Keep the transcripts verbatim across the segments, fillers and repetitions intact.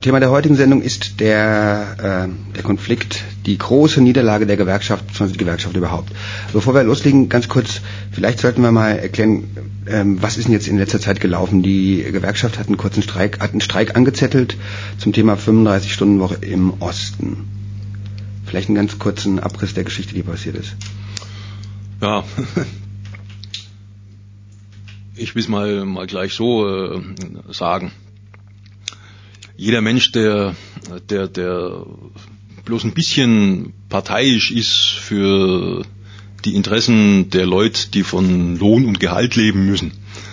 Thema der heutigen Sendung ist der, äh, der Konflikt, die große Niederlage der Gewerkschaft, beziehungsweise die Gewerkschaft überhaupt. Bevor wir loslegen, ganz kurz, vielleicht sollten wir mal erklären, ähm, was ist denn jetzt in letzter Zeit gelaufen? Die Gewerkschaft hat einen kurzen Streik, hat einen Streik angezettelt zum Thema fünfunddreißig-Stunden-Woche im Osten. Vielleicht einen ganz kurzen Abriss der Geschichte, die passiert ist. Ja, ich will es mal, mal gleich so äh, sagen. Jeder Mensch, der, der, der bloß ein bisschen parteiisch ist für die Interessen der Leute, die von Lohn und Gehalt leben müssen,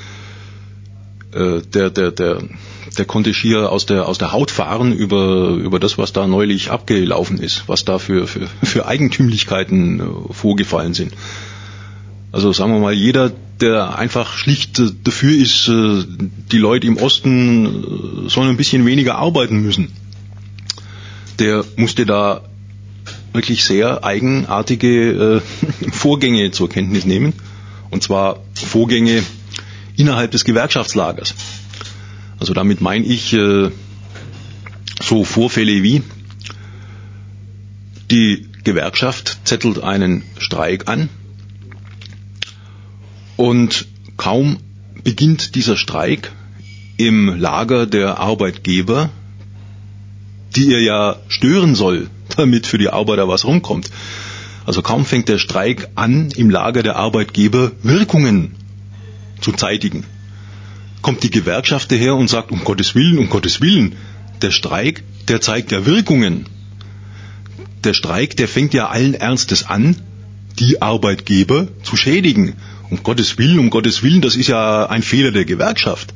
äh, der, der, der, der konnte schier aus der, aus der Haut fahren über, über das, was da neulich abgelaufen ist, was da für, für, für Eigentümlichkeiten äh, vorgefallen sind. Also sagen wir mal, jeder, der einfach schlicht äh, dafür ist, äh, die Leute im Osten äh, sollen ein bisschen weniger arbeiten müssen, der musste da wirklich sehr eigenartige äh, Vorgänge zur Kenntnis nehmen. Und zwar Vorgänge innerhalb des Gewerkschaftslagers. Also damit meine ich äh, so Vorfälle wie: Die Gewerkschaft zettelt einen Streik an, und kaum beginnt dieser Streik im Lager der Arbeitgeber, die er ja stören soll, damit für die Arbeiter was rumkommt. Also kaum fängt der Streik an, im Lager der Arbeitgeber Wirkungen zu zeitigen, kommt die Gewerkschaft daher und sagt, um Gottes Willen, um Gottes Willen, der Streik, der zeigt ja Wirkungen. Der Streik, der fängt ja allen Ernstes an, die Arbeitgeber zu schädigen. Um Gottes Willen, um Gottes Willen, das ist ja ein Fehler der Gewerkschaft.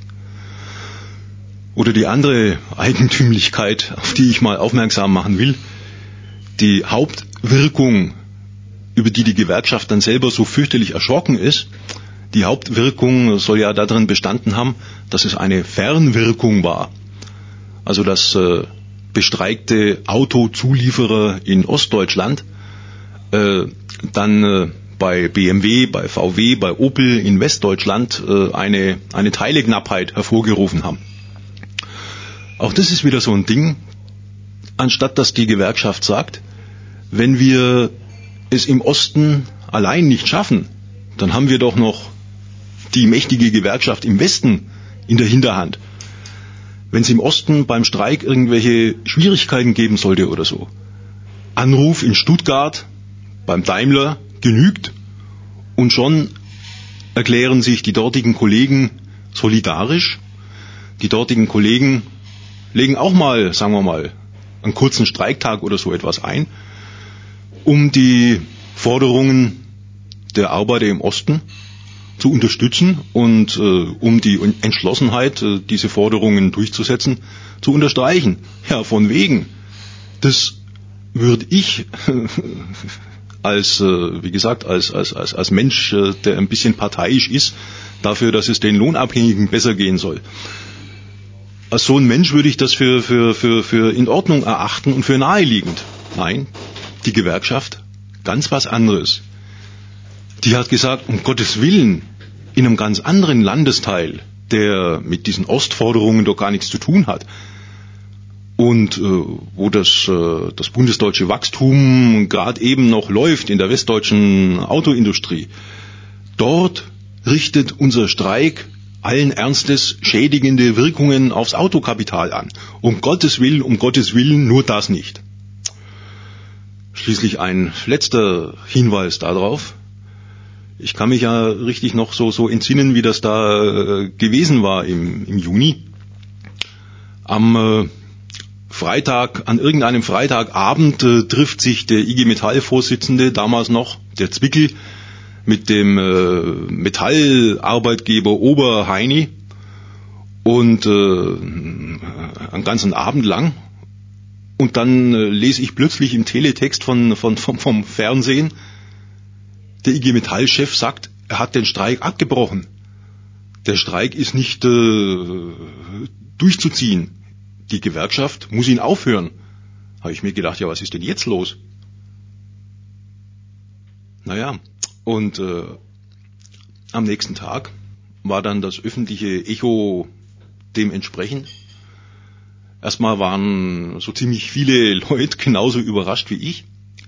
Oder die andere Eigentümlichkeit, auf die ich mal aufmerksam machen will: Die Hauptwirkung, über die die Gewerkschaft dann selber so fürchterlich erschrocken ist, die Hauptwirkung soll ja darin bestanden haben, dass es eine Fernwirkung war. Also dass äh, bestreikte Autozulieferer in Ostdeutschland äh, dann äh, bei B M W, bei V W, bei Opel in Westdeutschland äh, eine, eine Teileknappheit hervorgerufen haben. Auch das ist wieder so ein Ding, anstatt dass die Gewerkschaft sagt, wenn wir es im Osten allein nicht schaffen, dann haben wir doch noch die mächtige Gewerkschaft im Westen in der Hinterhand. Wenn es im Osten beim Streik irgendwelche Schwierigkeiten geben sollte oder so, Anruf in Stuttgart beim Daimler genügt, und schon erklären sich die dortigen Kollegen solidarisch. Die dortigen Kollegen legen auch mal, sagen wir mal, einen kurzen Streiktag oder so etwas ein, um die Forderungen der Arbeiter im Osten zu unterstützen und äh, um die Entschlossenheit, äh, diese Forderungen durchzusetzen, zu unterstreichen. Ja, von wegen. Das würde ich als, äh, wie gesagt, als, als, als, als Mensch, äh, der ein bisschen parteiisch ist, dafür, dass es den Lohnabhängigen besser gehen soll. Als so ein Mensch würde ich das für, für, für, für in Ordnung erachten und für naheliegend. Nein, die Gewerkschaft, ganz was anderes. Die hat gesagt, um Gottes Willen, in einem ganz anderen Landesteil, der mit diesen Ostforderungen doch gar nichts zu tun hat, und äh, wo das, äh, das bundesdeutsche Wachstum gerade eben noch läuft in der westdeutschen Autoindustrie, dort richtet unser Streik allen Ernstes schädigende Wirkungen aufs Autokapital an. Um Gottes Willen, um Gottes Willen, nur das nicht. Schließlich ein letzter Hinweis darauf. Ich kann mich ja richtig noch so, so entsinnen, wie das da äh, gewesen war im, im Juni. Am äh, Freitag, an irgendeinem Freitagabend äh, trifft sich der I G Metall-Vorsitzende, damals noch, der Zwickel, mit dem äh, Metallarbeitgeber Oberheini und äh, einen ganzen Abend lang. Und dann äh, lese ich plötzlich im Teletext von, von, vom, vom Fernsehen, der I G Metall-Chef sagt, er hat den Streik abgebrochen. Der Streik ist nicht äh, durchzuziehen. Die Gewerkschaft muss ihn aufhören. Habe ich mir gedacht, ja, was ist denn jetzt los? Naja, und äh, am nächsten Tag war dann das öffentliche Echo dementsprechend. Erstmal waren so ziemlich viele Leute genauso überrascht wie ich.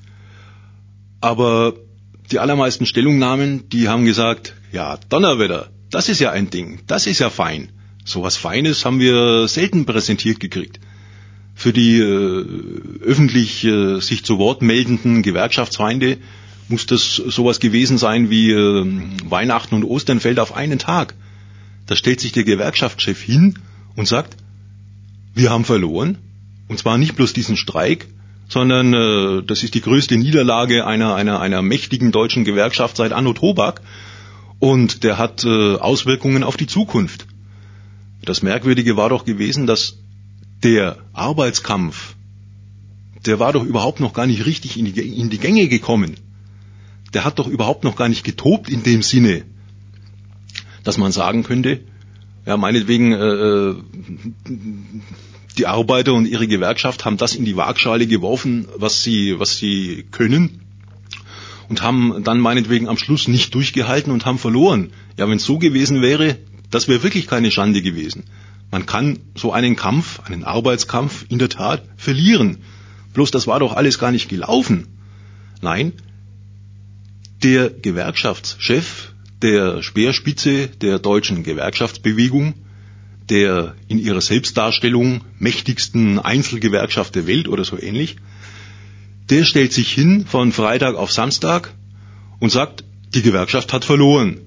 Aber die allermeisten Stellungnahmen, die haben gesagt, ja, Donnerwetter, das ist ja ein Ding, das ist ja fein. So was Feines haben wir selten präsentiert gekriegt. Für die äh, öffentlich äh, sich zu Wort meldenden Gewerkschaftsfeinde muss das sowas gewesen sein wie äh, Weihnachten und Ostern fällt auf einen Tag. Da stellt sich der Gewerkschaftschef hin und sagt, wir haben verloren. Und zwar nicht bloß diesen Streik, sondern äh, das ist die größte Niederlage einer, einer, einer mächtigen deutschen Gewerkschaft seit Anno Tobak. Und der hat äh, Auswirkungen auf die Zukunft. Das Merkwürdige war doch gewesen, dass der Arbeitskampf, der war doch überhaupt noch gar nicht richtig in die, in die Gänge gekommen. Der hat doch überhaupt noch gar nicht getobt in dem Sinne, dass man sagen könnte, ja, meinetwegen, äh, die Arbeiter und ihre Gewerkschaft haben das in die Waagschale geworfen, was sie, was sie können, und haben dann meinetwegen am Schluss nicht durchgehalten und haben verloren. Ja, wenn es so gewesen wäre, das wäre wirklich keine Schande gewesen. Man kann so einen Kampf, einen Arbeitskampf in der Tat verlieren. Bloß das war doch alles gar nicht gelaufen. Nein, der Gewerkschaftschef, der Speerspitze der deutschen Gewerkschaftsbewegung, der in ihrer Selbstdarstellung mächtigsten Einzelgewerkschaft der Welt oder so ähnlich, der stellt sich hin von Freitag auf Samstag und sagt, die Gewerkschaft hat verloren.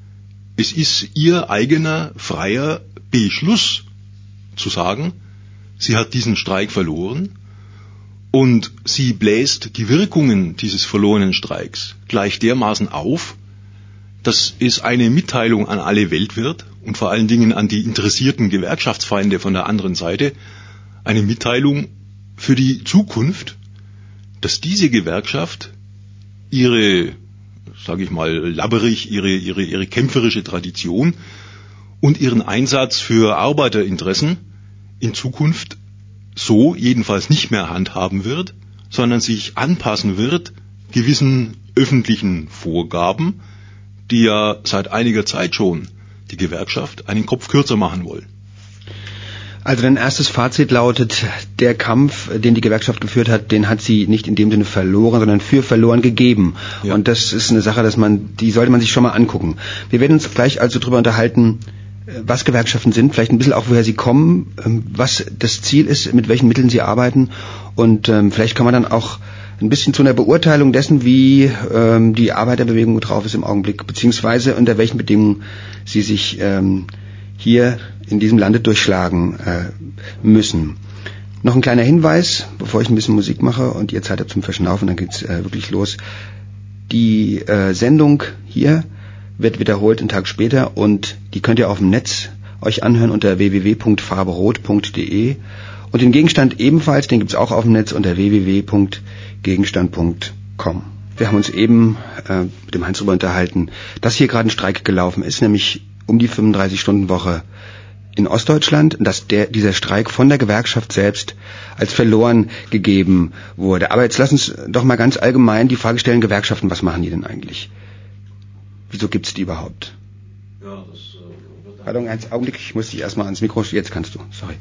Es ist ihr eigener freier Beschluss zu sagen, sie hat diesen Streik verloren und sie bläst die Wirkungen dieses verlorenen Streiks gleich dermaßen auf, dass es eine Mitteilung an alle Welt wird und vor allen Dingen an die interessierten Gewerkschaftsfeinde von der anderen Seite, eine Mitteilung für die Zukunft, dass diese Gewerkschaft ihre, sage ich mal, labberig, ihre, ihre, ihre kämpferische Tradition und ihren Einsatz für Arbeiterinteressen in Zukunft so jedenfalls nicht mehr handhaben wird, sondern sich anpassen wird gewissen öffentlichen Vorgaben, die ja seit einiger Zeit schon die Gewerkschaft einen Kopf kürzer machen wollen. Also dein erstes Fazit lautet, der Kampf, den die Gewerkschaft geführt hat, den hat sie nicht in dem Sinne verloren, sondern für verloren gegeben. Ja. Und das ist eine Sache, dass man, die sollte man sich schon mal angucken. Wir werden uns gleich also darüber unterhalten, was Gewerkschaften sind, vielleicht ein bisschen auch, woher sie kommen, was das Ziel ist, mit welchen Mitteln sie arbeiten, und ähm, vielleicht kann man dann auch ein bisschen zu einer Beurteilung dessen, wie ähm, die Arbeiterbewegung drauf ist im Augenblick, beziehungsweise unter welchen Bedingungen sie sich ähm, hier in diesem Lande durchschlagen äh, müssen. Noch ein kleiner Hinweis, bevor ich ein bisschen Musik mache und ihr Zeit habt zum Verschnaufen, dann geht's äh, wirklich los. Die äh, Sendung hier wird wiederholt einen Tag später und die könnt ihr auf dem Netz euch anhören unter w w w punkt farberot punkt d e und den Gegenstand ebenfalls, den gibt's auch auf dem Netz unter w w w punkt gegenstand punkt com. Wir haben uns eben äh, mit dem Heinz darüber unterhalten, dass hier gerade ein Streik gelaufen ist, nämlich um die fünfunddreißig-Stunden-Woche in Ostdeutschland, dass der, dieser Streik von der Gewerkschaft selbst als verloren gegeben wurde. Aber jetzt lass uns doch mal ganz allgemein die Frage stellen, Gewerkschaften, was machen die denn eigentlich? Wieso gibt es die überhaupt? Ja, das äh, wird Pardon, einen Augenblick, ich muss dich erstmal ans Mikro, jetzt kannst du, sorry.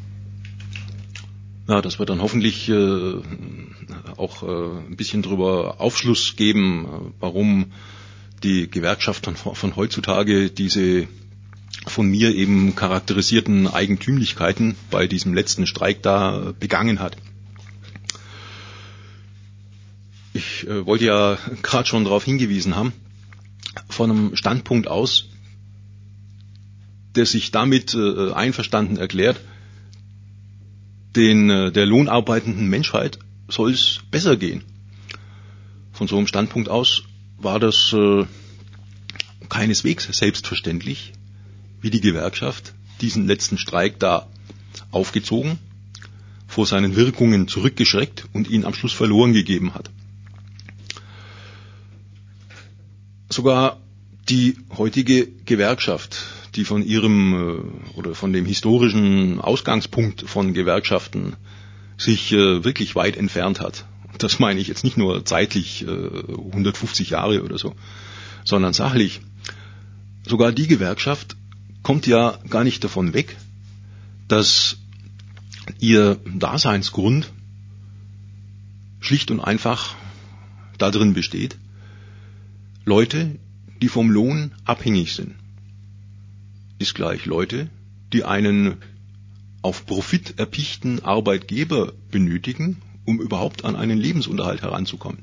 Ja, das wird dann hoffentlich äh, auch äh, ein bisschen drüber Aufschluss geben, warum die Gewerkschaft von, von heutzutage diese von mir eben charakterisierten Eigentümlichkeiten bei diesem letzten Streik da begangen hat. Ich äh, wollte ja gerade schon darauf hingewiesen haben, von einem Standpunkt aus, der sich damit äh, einverstanden erklärt, den äh, der lohnarbeitenden Menschheit soll es besser gehen. Von so einem Standpunkt aus war das äh, keineswegs selbstverständlich, wie die Gewerkschaft diesen letzten Streik da aufgezogen, vor seinen Wirkungen zurückgeschreckt und ihn am Schluss verloren gegeben hat. Sogar die heutige Gewerkschaft, die von ihrem oder von dem historischen Ausgangspunkt von Gewerkschaften sich äh, wirklich weit entfernt hat. Das meine ich jetzt nicht nur zeitlich äh, hundertfünfzig Jahre oder so, sondern sachlich. Sogar die Gewerkschaft kommt ja gar nicht davon weg, dass ihr Daseinsgrund schlicht und einfach darin besteht, Leute, die vom Lohn abhängig sind, ist gleich Leute, die einen auf Profit erpichten Arbeitgeber benötigen, um überhaupt an einen Lebensunterhalt heranzukommen.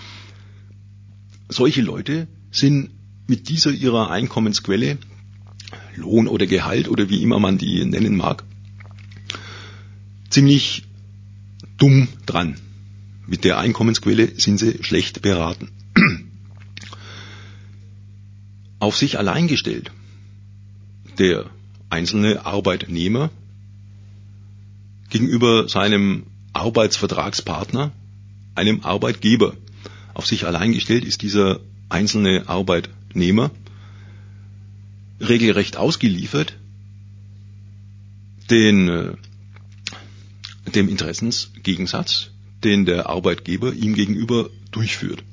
Solche Leute sind mit dieser ihrer Einkommensquelle, Lohn oder Gehalt oder wie immer man die nennen mag, ziemlich dumm dran. Mit der Einkommensquelle sind sie schlecht beraten. Auf sich allein gestellt, der einzelne Arbeitnehmer gegenüber seinem Arbeitsvertragspartner, einem Arbeitgeber. Auf sich allein gestellt ist dieser einzelne Arbeitnehmer regelrecht ausgeliefert den, dem Interessensgegensatz, den der Arbeitgeber ihm gegenüber durchführt.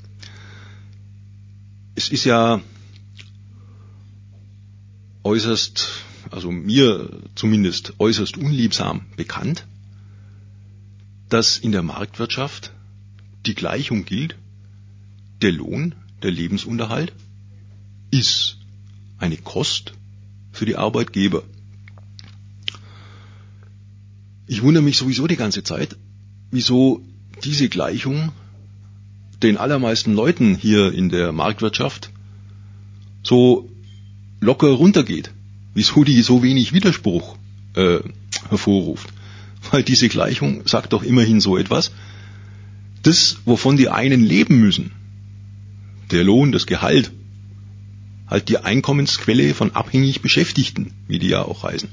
Es ist ja äußerst, also mir zumindest äußerst unliebsam bekannt, dass in der Marktwirtschaft die Gleichung gilt, der Lohn, der Lebensunterhalt, ist eine Kost für die Arbeitgeber. Ich wundere mich sowieso die ganze Zeit, wieso diese Gleichung den allermeisten Leuten hier in der Marktwirtschaft so locker runtergeht, wieso die so wenig Widerspruch äh, hervorruft. Weil diese Gleichung sagt doch immerhin so etwas, das, wovon die einen leben müssen, der Lohn, das Gehalt, halt die Einkommensquelle von abhängig Beschäftigten, wie die ja auch heißen.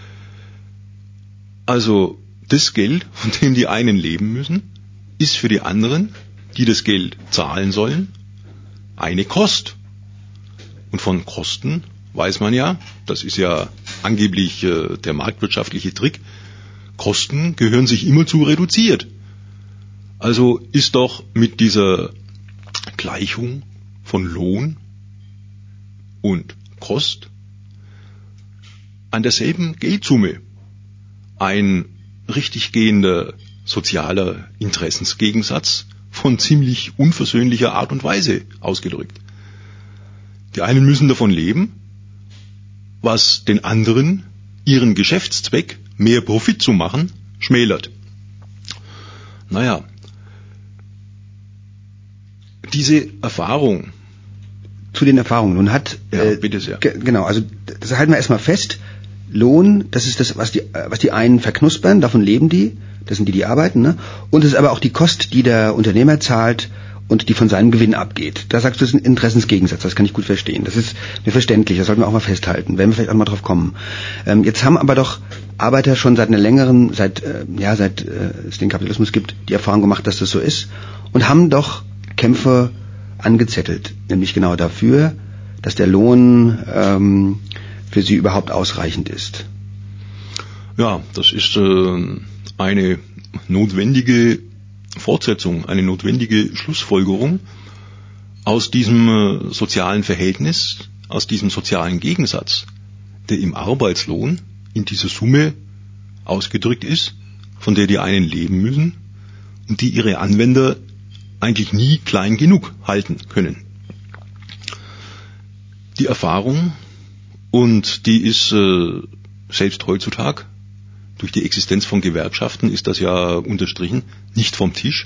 Also das Geld, von dem die einen leben müssen, ist für die anderen, die das Geld zahlen sollen, eine Kost. Und von Kosten weiß man ja, das ist ja angeblich äh, der marktwirtschaftliche Trick, Kosten gehören sich immer zu reduziert. Also ist doch mit dieser Gleichung von Lohn und Kost an derselben Geldsumme ein richtig gehender sozialer Interessensgegensatz von ziemlich unversöhnlicher Art und Weise ausgedrückt. Die einen müssen davon leben, was den anderen ihren Geschäftszweck, mehr Profit zu machen, schmälert. Naja, diese Erfahrung. Zu den Erfahrungen. Nun hat, ja, äh, bitte sehr. G- genau, also das halten wir erstmal fest. Lohn, das ist das, was die, was die einen verknuspern, davon leben die, das sind die, die arbeiten, ne? Und es ist aber auch die Kost, die der Unternehmer zahlt und die von seinem Gewinn abgeht. Da sagst du, das ist ein Interessensgegensatz, das kann ich gut verstehen. Das ist mir verständlich, das sollten wir auch mal festhalten, werden wir vielleicht auch mal drauf kommen. Ähm, jetzt haben aber doch Arbeiter schon seit einer längeren, seit, äh, ja, seit äh, es den Kapitalismus gibt, die Erfahrung gemacht, dass das so ist und haben doch Kämpfe angezettelt, nämlich genau dafür, dass der Lohn ähm, für sie überhaupt ausreichend ist. Ja, das ist äh, eine notwendige Fortsetzung, eine notwendige Schlussfolgerung aus diesem äh, sozialen Verhältnis, aus diesem sozialen Gegensatz, der im Arbeitslohn in dieser Summe ausgedrückt ist, von der die einen leben müssen und die ihre Anwender eigentlich nie klein genug halten können. Die Erfahrung, und die ist äh, selbst heutzutage, durch die Existenz von Gewerkschaften ist das ja unterstrichen, nicht vom Tisch.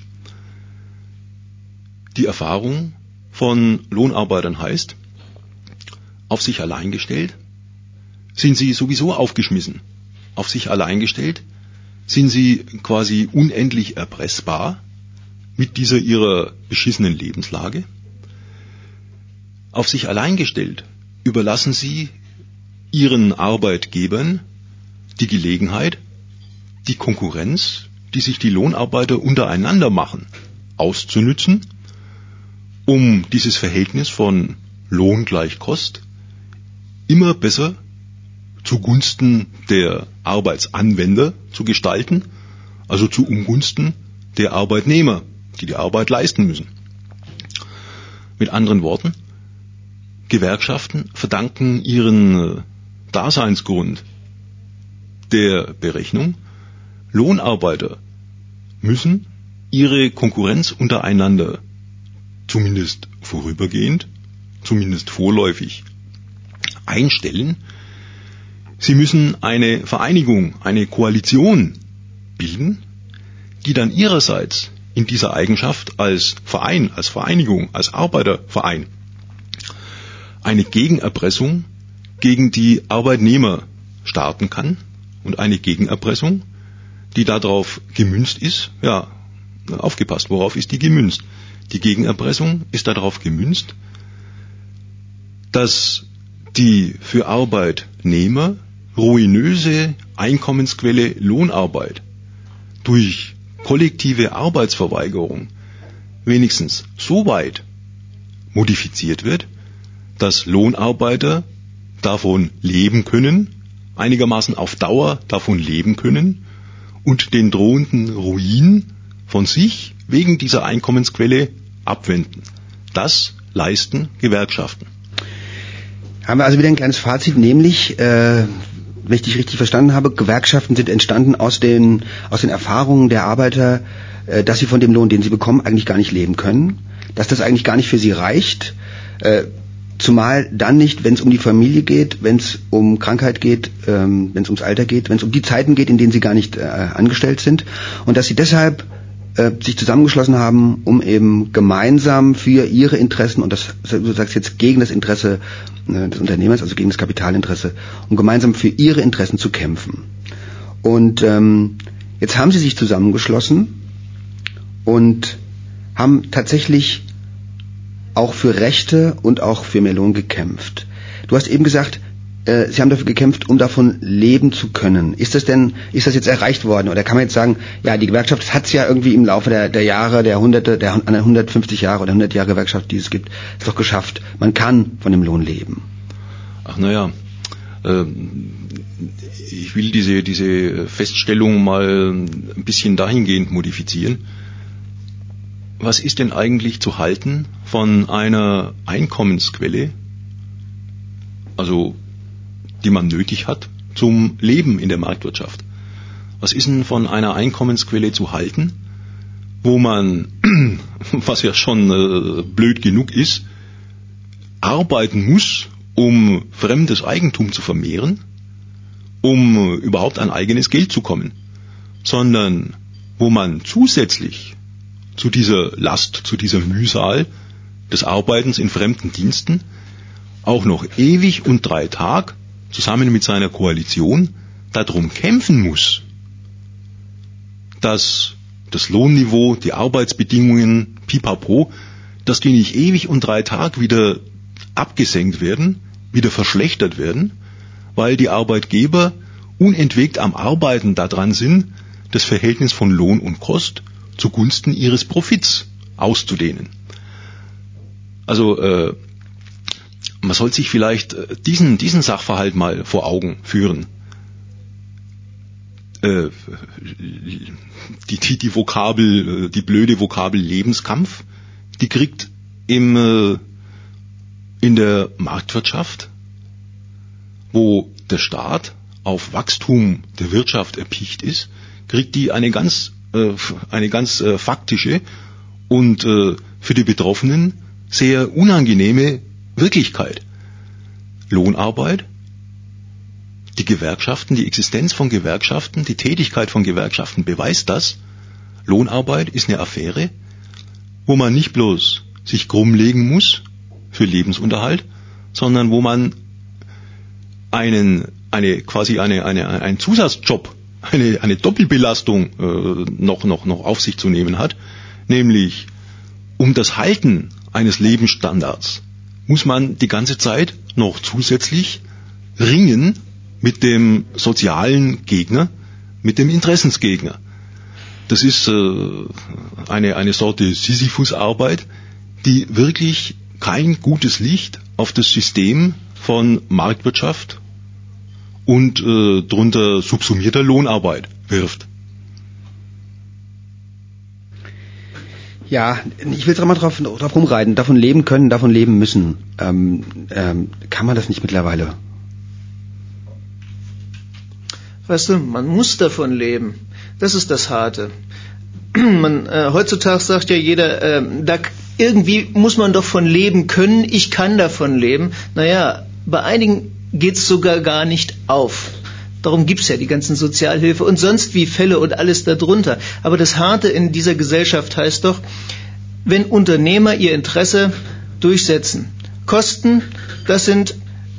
Die Erfahrung von Lohnarbeitern heißt, auf sich allein gestellt sind sie sowieso aufgeschmissen. Auf sich allein gestellt sind sie quasi unendlich erpressbar mit dieser ihrer beschissenen Lebenslage. Auf sich allein gestellt überlassen sie ihren Arbeitgebern die Gelegenheit, die Konkurrenz, die sich die Lohnarbeiter untereinander machen, auszunützen, um dieses Verhältnis von Lohn gleich Kost immer besser zugunsten der Arbeitsanwender zu gestalten, also zu Ungunsten der Arbeitnehmer, die die Arbeit leisten müssen. Mit anderen Worten, Gewerkschaften verdanken ihren Daseinsgrund der Berechnung, Lohnarbeiter müssen ihre Konkurrenz untereinander zumindest vorübergehend, zumindest vorläufig einstellen. Sie müssen eine Vereinigung, eine Koalition bilden, die dann ihrerseits in dieser Eigenschaft als Verein, als Vereinigung, als Arbeiterverein eine Gegenerpressung gegen die Arbeitnehmer starten kann und eine Gegenerpressung, die darauf gemünzt ist, ja, aufgepasst, worauf ist die gemünzt? Die Gegenerpressung ist darauf gemünzt, dass die für Arbeitnehmer ruinöse Einkommensquelle Lohnarbeit durch kollektive Arbeitsverweigerung wenigstens so weit modifiziert wird, dass Lohnarbeiter davon leben können, einigermaßen auf Dauer davon leben können und den drohenden Ruin von sich wegen dieser Einkommensquelle abwenden. Das leisten Gewerkschaften. Haben wir also wieder ein kleines Fazit, nämlich, äh, wenn ich dich richtig verstanden habe, Gewerkschaften sind entstanden aus den, aus den Erfahrungen der Arbeiter, äh, dass sie von dem Lohn, den sie bekommen, eigentlich gar nicht leben können, dass das eigentlich gar nicht für sie reicht, äh, zumal dann nicht, wenn es um die Familie geht, wenn es um Krankheit geht, ähm, wenn es ums Alter geht, wenn es um die Zeiten geht, in denen sie gar nicht äh, angestellt sind, und dass sie deshalb äh, sich zusammengeschlossen haben, um eben gemeinsam für ihre Interessen, und das, du sagst jetzt gegen das Interesse äh, des Unternehmers, also gegen das Kapitalinteresse, um gemeinsam für ihre Interessen zu kämpfen. Und ähm, jetzt haben sie sich zusammengeschlossen und haben tatsächlich auch für Rechte und auch für mehr Lohn gekämpft. Du hast eben gesagt, äh, sie haben dafür gekämpft, um davon leben zu können. Ist das denn, ist das jetzt erreicht worden? Oder kann man jetzt sagen, ja, die Gewerkschaft hat es ja irgendwie im Laufe der, der Jahre, der Hunderte, der hundertfünfzig Jahre oder hundert Jahre Gewerkschaft, die es gibt, ist doch geschafft. Man kann von dem Lohn leben. Ach naja, äh, ich will diese, diese Feststellung mal ein bisschen dahingehend modifizieren. Was ist denn eigentlich zu halten von einer Einkommensquelle, also die man nötig hat zum Leben in der Marktwirtschaft? Was ist denn von einer Einkommensquelle zu halten, wo man, was ja schon äh, blöd genug ist, arbeiten muss, um fremdes Eigentum zu vermehren, um äh, überhaupt an eigenes Geld zu kommen, sondern wo man zusätzlich zu dieser Last, zu dieser Mühsal des Arbeitens in fremden Diensten auch noch ewig und drei Tag zusammen mit seiner Koalition darum kämpfen muss, dass das Lohnniveau, die Arbeitsbedingungen, pipapo, dass die nicht ewig und drei Tag wieder abgesenkt werden, wieder verschlechtert werden, weil die Arbeitgeber unentwegt am Arbeiten daran sind, das Verhältnis von Lohn und Kost zugunsten ihres Profits auszudehnen. Also äh, man sollte sich vielleicht diesen, diesen Sachverhalt mal vor Augen führen. Äh, die, die, die Vokabel, die blöde Vokabel Lebenskampf, die kriegt im, äh, in der Marktwirtschaft, wo der Staat auf Wachstum der Wirtschaft erpicht ist, kriegt die eine ganz eine ganz äh, faktische und äh, für die Betroffenen sehr unangenehme Wirklichkeit. Lohnarbeit, die Gewerkschaften, die Existenz von Gewerkschaften, die Tätigkeit von Gewerkschaften beweist das. Lohnarbeit ist eine Affäre, wo man nicht bloß sich krumm legen muss für Lebensunterhalt, sondern wo man einen, eine, quasi eine, eine, einen Zusatzjob, eine, eine Doppelbelastung äh, noch, noch, noch auf sich zu nehmen hat, nämlich um das Halten eines Lebensstandards muss man die ganze Zeit noch zusätzlich ringen mit dem sozialen Gegner, mit dem Interessensgegner. Das ist äh, eine, eine Sorte Sisyphus-Arbeit, die wirklich kein gutes Licht auf das System von Marktwirtschaft und äh, darunter subsumierter Lohnarbeit wirft. Ja, ich will jetzt mal drauf, drauf rumreiten. Davon leben können, davon leben müssen. Ähm, ähm, kann man das nicht mittlerweile? Weißt du, man muss davon leben. Das ist das Harte. Man, äh, heutzutage sagt ja jeder, äh, da, irgendwie muss man doch von leben können, ich kann davon leben. Naja, bei einigen geht's sogar gar nicht auf. Darum gibt's ja die ganzen Sozialhilfe und sonst wie Fälle und alles darunter. Aber das Harte in dieser Gesellschaft heißt doch, wenn Unternehmer ihr Interesse durchsetzen. Kosten, das sind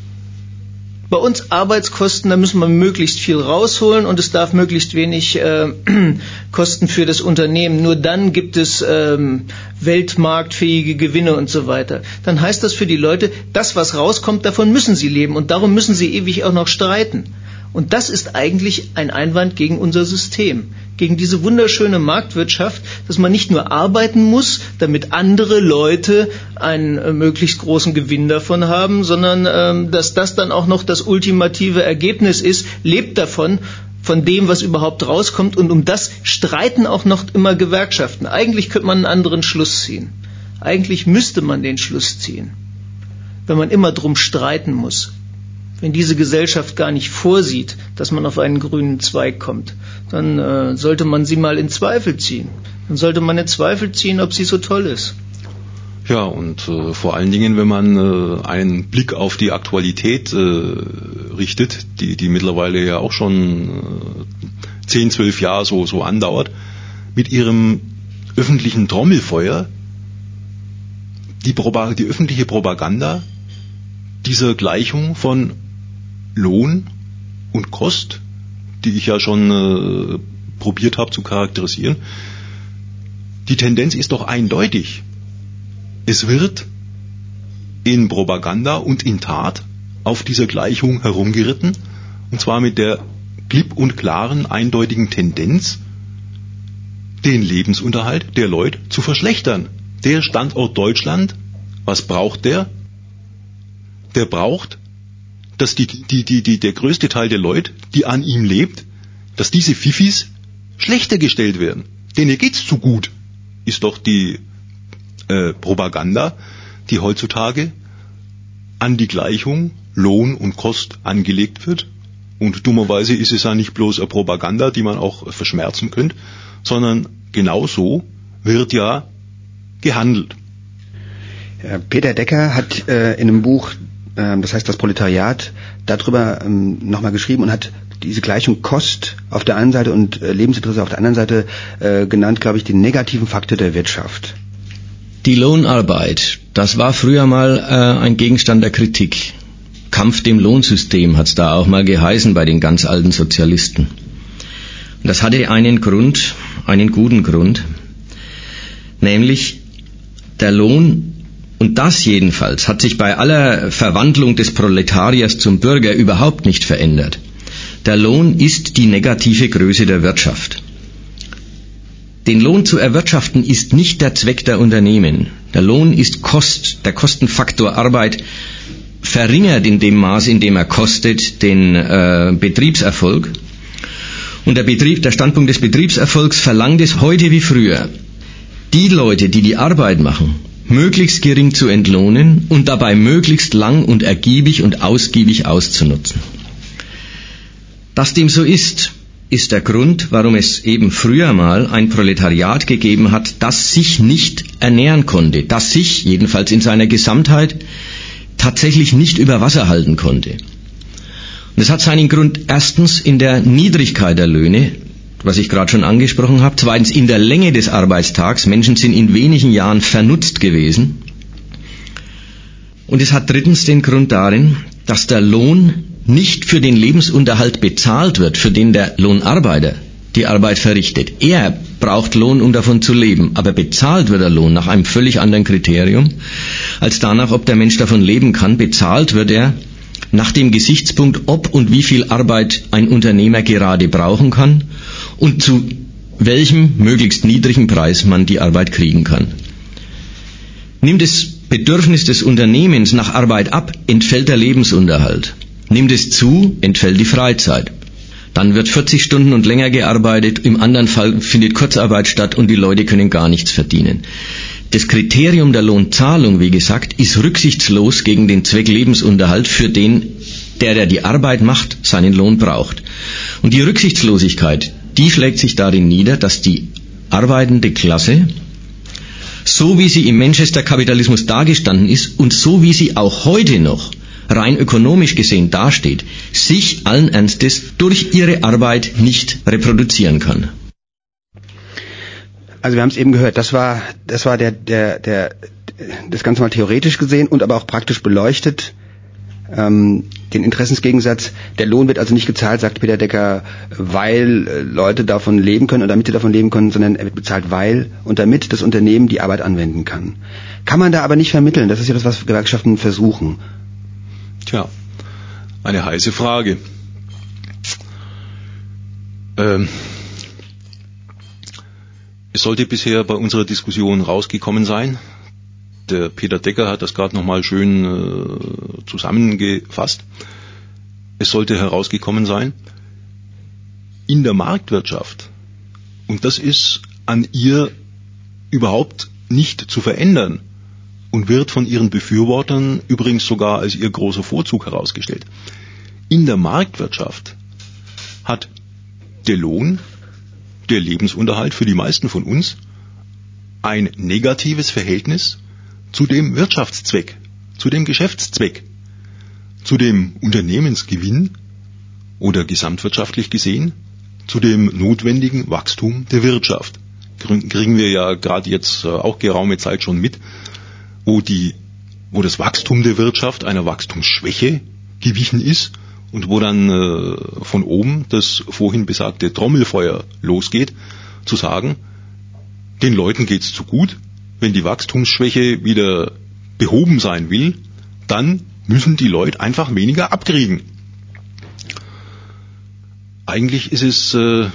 bei uns Arbeitskosten, da müssen wir möglichst viel rausholen und es darf möglichst wenig äh, Kosten für das Unternehmen. Nur dann gibt es ähm, weltmarktfähige Gewinne und so weiter. Dann heißt das für die Leute, das, was rauskommt, davon müssen sie leben und darum müssen sie ewig auch noch streiten. Und das ist eigentlich ein Einwand gegen unser System, gegen diese wunderschöne Marktwirtschaft, dass man nicht nur arbeiten muss, damit andere Leute einen äh, möglichst großen Gewinn davon haben, sondern ähm, dass das dann auch noch das ultimative Ergebnis ist, lebt davon, von dem, was überhaupt rauskommt. Und um das streiten auch noch immer Gewerkschaften. Eigentlich könnte man einen anderen Schluss ziehen. Eigentlich müsste man den Schluss ziehen, wenn man immer drum streiten muss. Wenn diese Gesellschaft gar nicht vorsieht, dass man auf einen grünen Zweig kommt, dann äh, sollte man sie mal in Zweifel ziehen. Dann sollte man in Zweifel ziehen, ob sie so toll ist. Ja, und äh, vor allen Dingen, wenn man äh, einen Blick auf die Aktualität äh, richtet, die, die mittlerweile ja auch schon äh, zehn, zwölf Jahre so, so andauert, mit ihrem öffentlichen Trommelfeuer, die, Proba- die öffentliche Propaganda dieser Gleichung von Lohn und Kost, die ich ja schon äh, probiert habe zu charakterisieren, die Tendenz ist doch eindeutig. Es wird in Propaganda und in Tat auf dieser Gleichung herumgeritten, und zwar mit der klipp und klaren, eindeutigen Tendenz, den Lebensunterhalt der Leute zu verschlechtern. Der Standort Deutschland, was braucht der? Der braucht, dass die, die, die, die, der größte Teil der Leute, die an ihm lebt, dass diese Fifis schlechter gestellt werden. Denen geht's zu gut, ist doch die äh, Propaganda, die heutzutage an die Gleichung Lohn und Kost angelegt wird. Und dummerweise ist es ja nicht bloß eine Propaganda, die man auch verschmerzen könnte, sondern genauso wird ja gehandelt. Peter Decker hat äh, in einem Buch, äh, das heißt das Proletariat, darüber ähm, nochmal geschrieben und hat diese Gleichung Kost auf der einen Seite und äh, Lebensinteresse auf der anderen Seite äh, genannt, glaube ich, den negativen Faktor der Wirtschaft. Die Lohnarbeit, das war früher mal äh, ein Gegenstand der Kritik. Kampf dem Lohnsystem hat's da auch mal geheißen bei den ganz alten Sozialisten. Und das hatte einen Grund, einen guten Grund, nämlich der Lohn, und das jedenfalls hat sich bei aller Verwandlung des Proletariers zum Bürger überhaupt nicht verändert. Der Lohn ist die negative Größe der Wirtschaft. Den Lohn zu erwirtschaften ist nicht der Zweck der Unternehmen. Der Lohn ist Kost, der Kostenfaktor Arbeit verringert in dem Maß, in dem er kostet, den äh, Betriebserfolg. Und der Betrieb, der Standpunkt des Betriebserfolgs verlangt es heute wie früher, die Leute, die die Arbeit machen, möglichst gering zu entlohnen und dabei möglichst lang und ergiebig und ausgiebig auszunutzen. Dass dem so ist, ist der Grund, warum es eben früher mal ein Proletariat gegeben hat, das sich nicht ernähren konnte, das sich, jedenfalls in seiner Gesamtheit, tatsächlich nicht über Wasser halten konnte. Und es hat seinen Grund erstens in der Niedrigkeit der Löhne, was ich gerade schon angesprochen habe, zweitens in der Länge des Arbeitstags. Menschen sind in wenigen Jahren vernutzt gewesen. Und es hat drittens den Grund darin, dass der Lohn nicht für den Lebensunterhalt bezahlt wird, für den der Lohnarbeiter die Arbeit verrichtet. Er braucht Lohn, um davon zu leben, aber bezahlt wird der Lohn nach einem völlig anderen Kriterium, als danach, ob der Mensch davon leben kann. Bezahlt wird er nach dem Gesichtspunkt, ob und wie viel Arbeit ein Unternehmer gerade brauchen kann und zu welchem möglichst niedrigen Preis man die Arbeit kriegen kann. Nimmt das Bedürfnis des Unternehmens nach Arbeit ab, entfällt der Lebensunterhalt. Nimmt es zu, entfällt die Freizeit. Dann wird vierzig Stunden und länger gearbeitet, im anderen Fall findet Kurzarbeit statt und die Leute können gar nichts verdienen. Das Kriterium der Lohnzahlung, wie gesagt, ist rücksichtslos gegen den Zweck Lebensunterhalt, für den der, der die Arbeit macht, seinen Lohn braucht. Und die Rücksichtslosigkeit, die schlägt sich darin nieder, dass die arbeitende Klasse, so wie sie im Manchester-Kapitalismus dargestanden ist und so wie sie auch heute noch rein ökonomisch gesehen dasteht, sich allen Ernstes durch ihre Arbeit nicht reproduzieren kann. Also wir haben es eben gehört, das war das war der der der das Ganze mal theoretisch gesehen und aber auch praktisch beleuchtet. Ähm, den Interessensgegensatz, der Lohn wird also nicht gezahlt, sagt Peter Decker, weil äh, Leute davon leben können oder damit sie davon leben können, sondern er wird bezahlt, weil und damit das Unternehmen die Arbeit anwenden kann. Kann man da aber nicht vermitteln, das ist ja das, was Gewerkschaften versuchen. Tja, eine heiße Frage. Ähm, es sollte bisher bei unserer Diskussion rausgekommen sein, der Peter Decker hat das gerade nochmal schön äh, zusammengefasst. Es sollte herausgekommen sein, in der Marktwirtschaft, und das ist an ihr überhaupt nicht zu verändern und wird von ihren Befürwortern übrigens sogar als ihr großer Vorzug herausgestellt. In der Marktwirtschaft hat der Lohn, der Lebensunterhalt für die meisten von uns, ein negatives Verhältnis zu dem Wirtschaftszweck, zu dem Geschäftszweck, zu dem Unternehmensgewinn oder gesamtwirtschaftlich gesehen, zu dem notwendigen Wachstum der Wirtschaft. Kriegen wir ja gerade jetzt auch geraume Zeit schon mit, wo die, wo das Wachstum der Wirtschaft einer Wachstumsschwäche gewichen ist und wo dann äh, von oben das vorhin besagte Trommelfeuer losgeht, zu sagen, den Leuten geht's zu gut. Wenn die Wachstumsschwäche wieder behoben sein will, dann müssen die Leute einfach weniger abkriegen. Eigentlich ist es äh,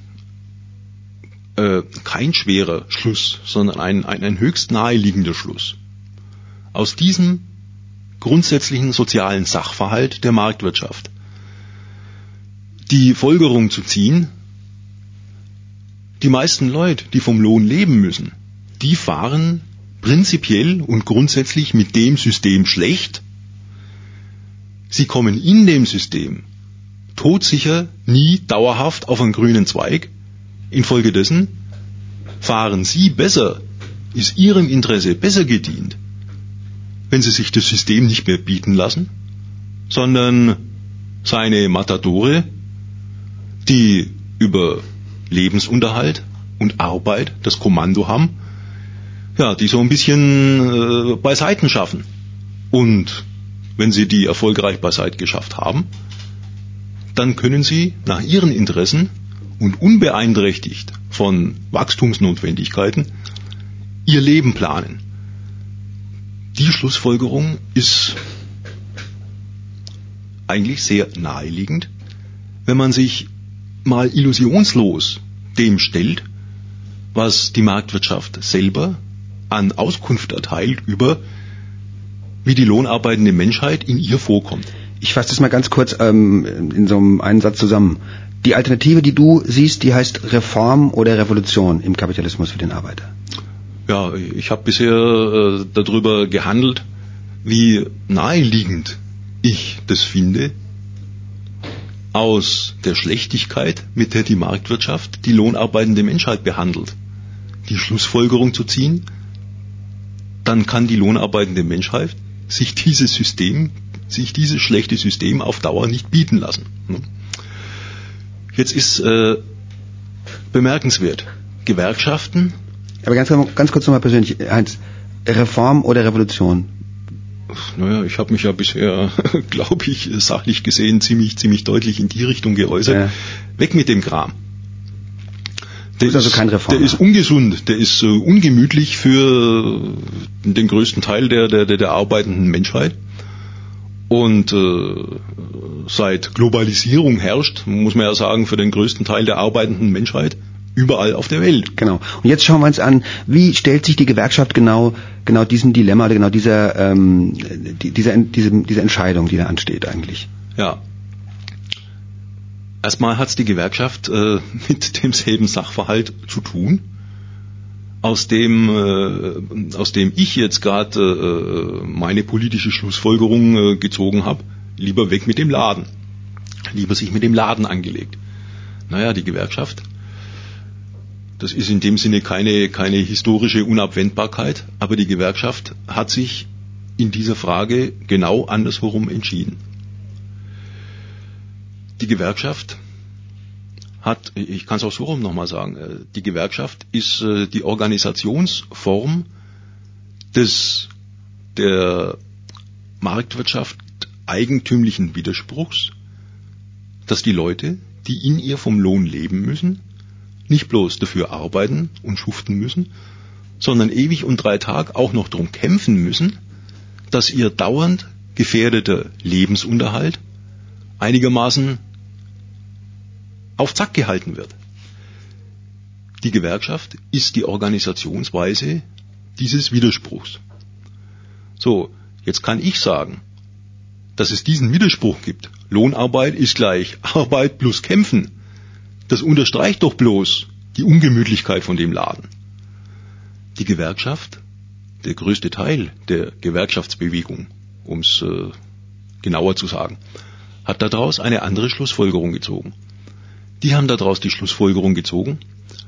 äh, kein schwerer Schluss, sondern ein, ein, ein höchst naheliegender Schluss. Aus diesem grundsätzlichen sozialen Sachverhalt der Marktwirtschaft die Folgerung zu ziehen, die meisten Leute, die vom Lohn leben müssen, die fahren prinzipiell und grundsätzlich mit dem System schlecht. Sie kommen in dem System todsicher nie dauerhaft auf einen grünen Zweig. Infolgedessen fahren sie besser, ist ihrem Interesse besser gedient, wenn sie sich das System nicht mehr bieten lassen, sondern seine Matadore, die über Lebensunterhalt und Arbeit das Kommando haben, ja, die so ein bisschen äh, beiseiten schaffen. Und wenn sie die erfolgreich beiseite geschafft haben, dann können sie nach ihren Interessen und unbeeinträchtigt von Wachstumsnotwendigkeiten ihr Leben planen. Die Schlussfolgerung ist eigentlich sehr naheliegend, wenn man sich mal illusionslos dem stellt, was die Marktwirtschaft selber an Auskunft erteilt über, wie die lohnarbeitende Menschheit in ihr vorkommt. Ich fasse das mal ganz kurz ähm, in so einem einen Satz zusammen. Die Alternative, die du siehst, die heißt Reform oder Revolution im Kapitalismus für den Arbeiter. Ja, ich habe bisher äh, darüber gehandelt, wie naheliegend ich das finde, aus der Schlechtigkeit, mit der die Marktwirtschaft die lohnarbeitende Menschheit behandelt, die Schlussfolgerung zu ziehen, dann kann die lohnarbeitende Menschheit sich dieses System, sich dieses schlechte System auf Dauer nicht bieten lassen. Jetzt ist äh, bemerkenswert, Gewerkschaften. Aber ganz, ganz kurz nochmal persönlich, Heinz, Reform oder Revolution? Naja, ich habe mich ja bisher, glaube ich, sachlich gesehen ziemlich, ziemlich deutlich in die Richtung geäußert. Ja. Weg mit dem Kram. Der ist also kein Reformer. Der ist ungesund, der ist äh, ungemütlich für den größten Teil der, der, der, der arbeitenden Menschheit. Und äh, seit Globalisierung herrscht, muss man ja sagen, für den größten Teil der arbeitenden Menschheit überall auf der Welt. Genau. Und jetzt schauen wir uns an, wie stellt sich die Gewerkschaft genau genau diesem Dilemma oder genau dieser ähm, die, dieser diese, diese Entscheidung, die da ansteht eigentlich? Ja. Erstmal hat es die Gewerkschaft äh, mit demselben Sachverhalt zu tun, aus dem äh, aus dem ich jetzt gerade äh, meine politische Schlussfolgerung äh, gezogen habe. Lieber weg mit dem Laden. Lieber sich mit dem Laden angelegt. Naja, die Gewerkschaft, das ist in dem Sinne keine, keine historische Unabwendbarkeit, aber die Gewerkschaft hat sich in dieser Frage genau andersherum entschieden. Die Gewerkschaft hat, ich kann es auch so rum nochmal sagen, die Gewerkschaft ist die Organisationsform des der Marktwirtschaft eigentümlichen Widerspruchs, dass die Leute, die in ihr vom Lohn leben müssen, nicht bloß dafür arbeiten und schuften müssen, sondern ewig und drei Tag auch noch darum kämpfen müssen, dass ihr dauernd gefährdeter Lebensunterhalt einigermaßen auf Zack gehalten wird. Die Gewerkschaft ist die Organisationsweise dieses Widerspruchs. So, jetzt kann ich sagen, dass es diesen Widerspruch gibt. Lohnarbeit ist gleich Arbeit plus Kämpfen. Das unterstreicht doch bloß die Ungemütlichkeit von dem Laden. Die Gewerkschaft, der größte Teil der Gewerkschaftsbewegung, um es äh, genauer zu sagen, hat daraus eine andere Schlussfolgerung gezogen. Die haben daraus die Schlussfolgerung gezogen,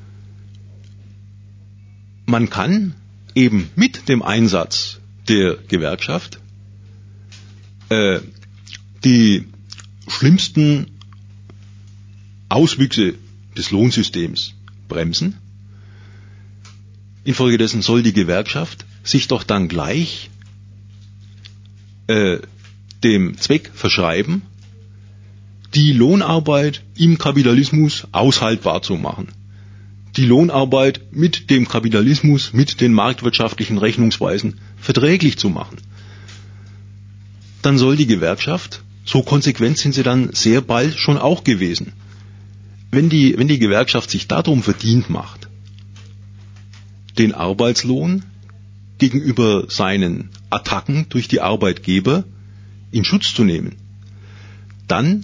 man kann eben mit dem Einsatz der Gewerkschaft äh, die schlimmsten Auswüchse des Lohnsystems bremsen. Infolgedessen soll die Gewerkschaft sich doch dann gleich äh, dem Zweck verschreiben, die Lohnarbeit im Kapitalismus aushaltbar zu machen. Die Lohnarbeit mit dem Kapitalismus, mit den marktwirtschaftlichen Rechnungsweisen verträglich zu machen. Dann soll die Gewerkschaft, so konsequent sind sie dann sehr bald schon auch gewesen, wenn die, wenn die Gewerkschaft sich darum verdient macht, den Arbeitslohn gegenüber seinen Attacken durch die Arbeitgeber in Schutz zu nehmen, dann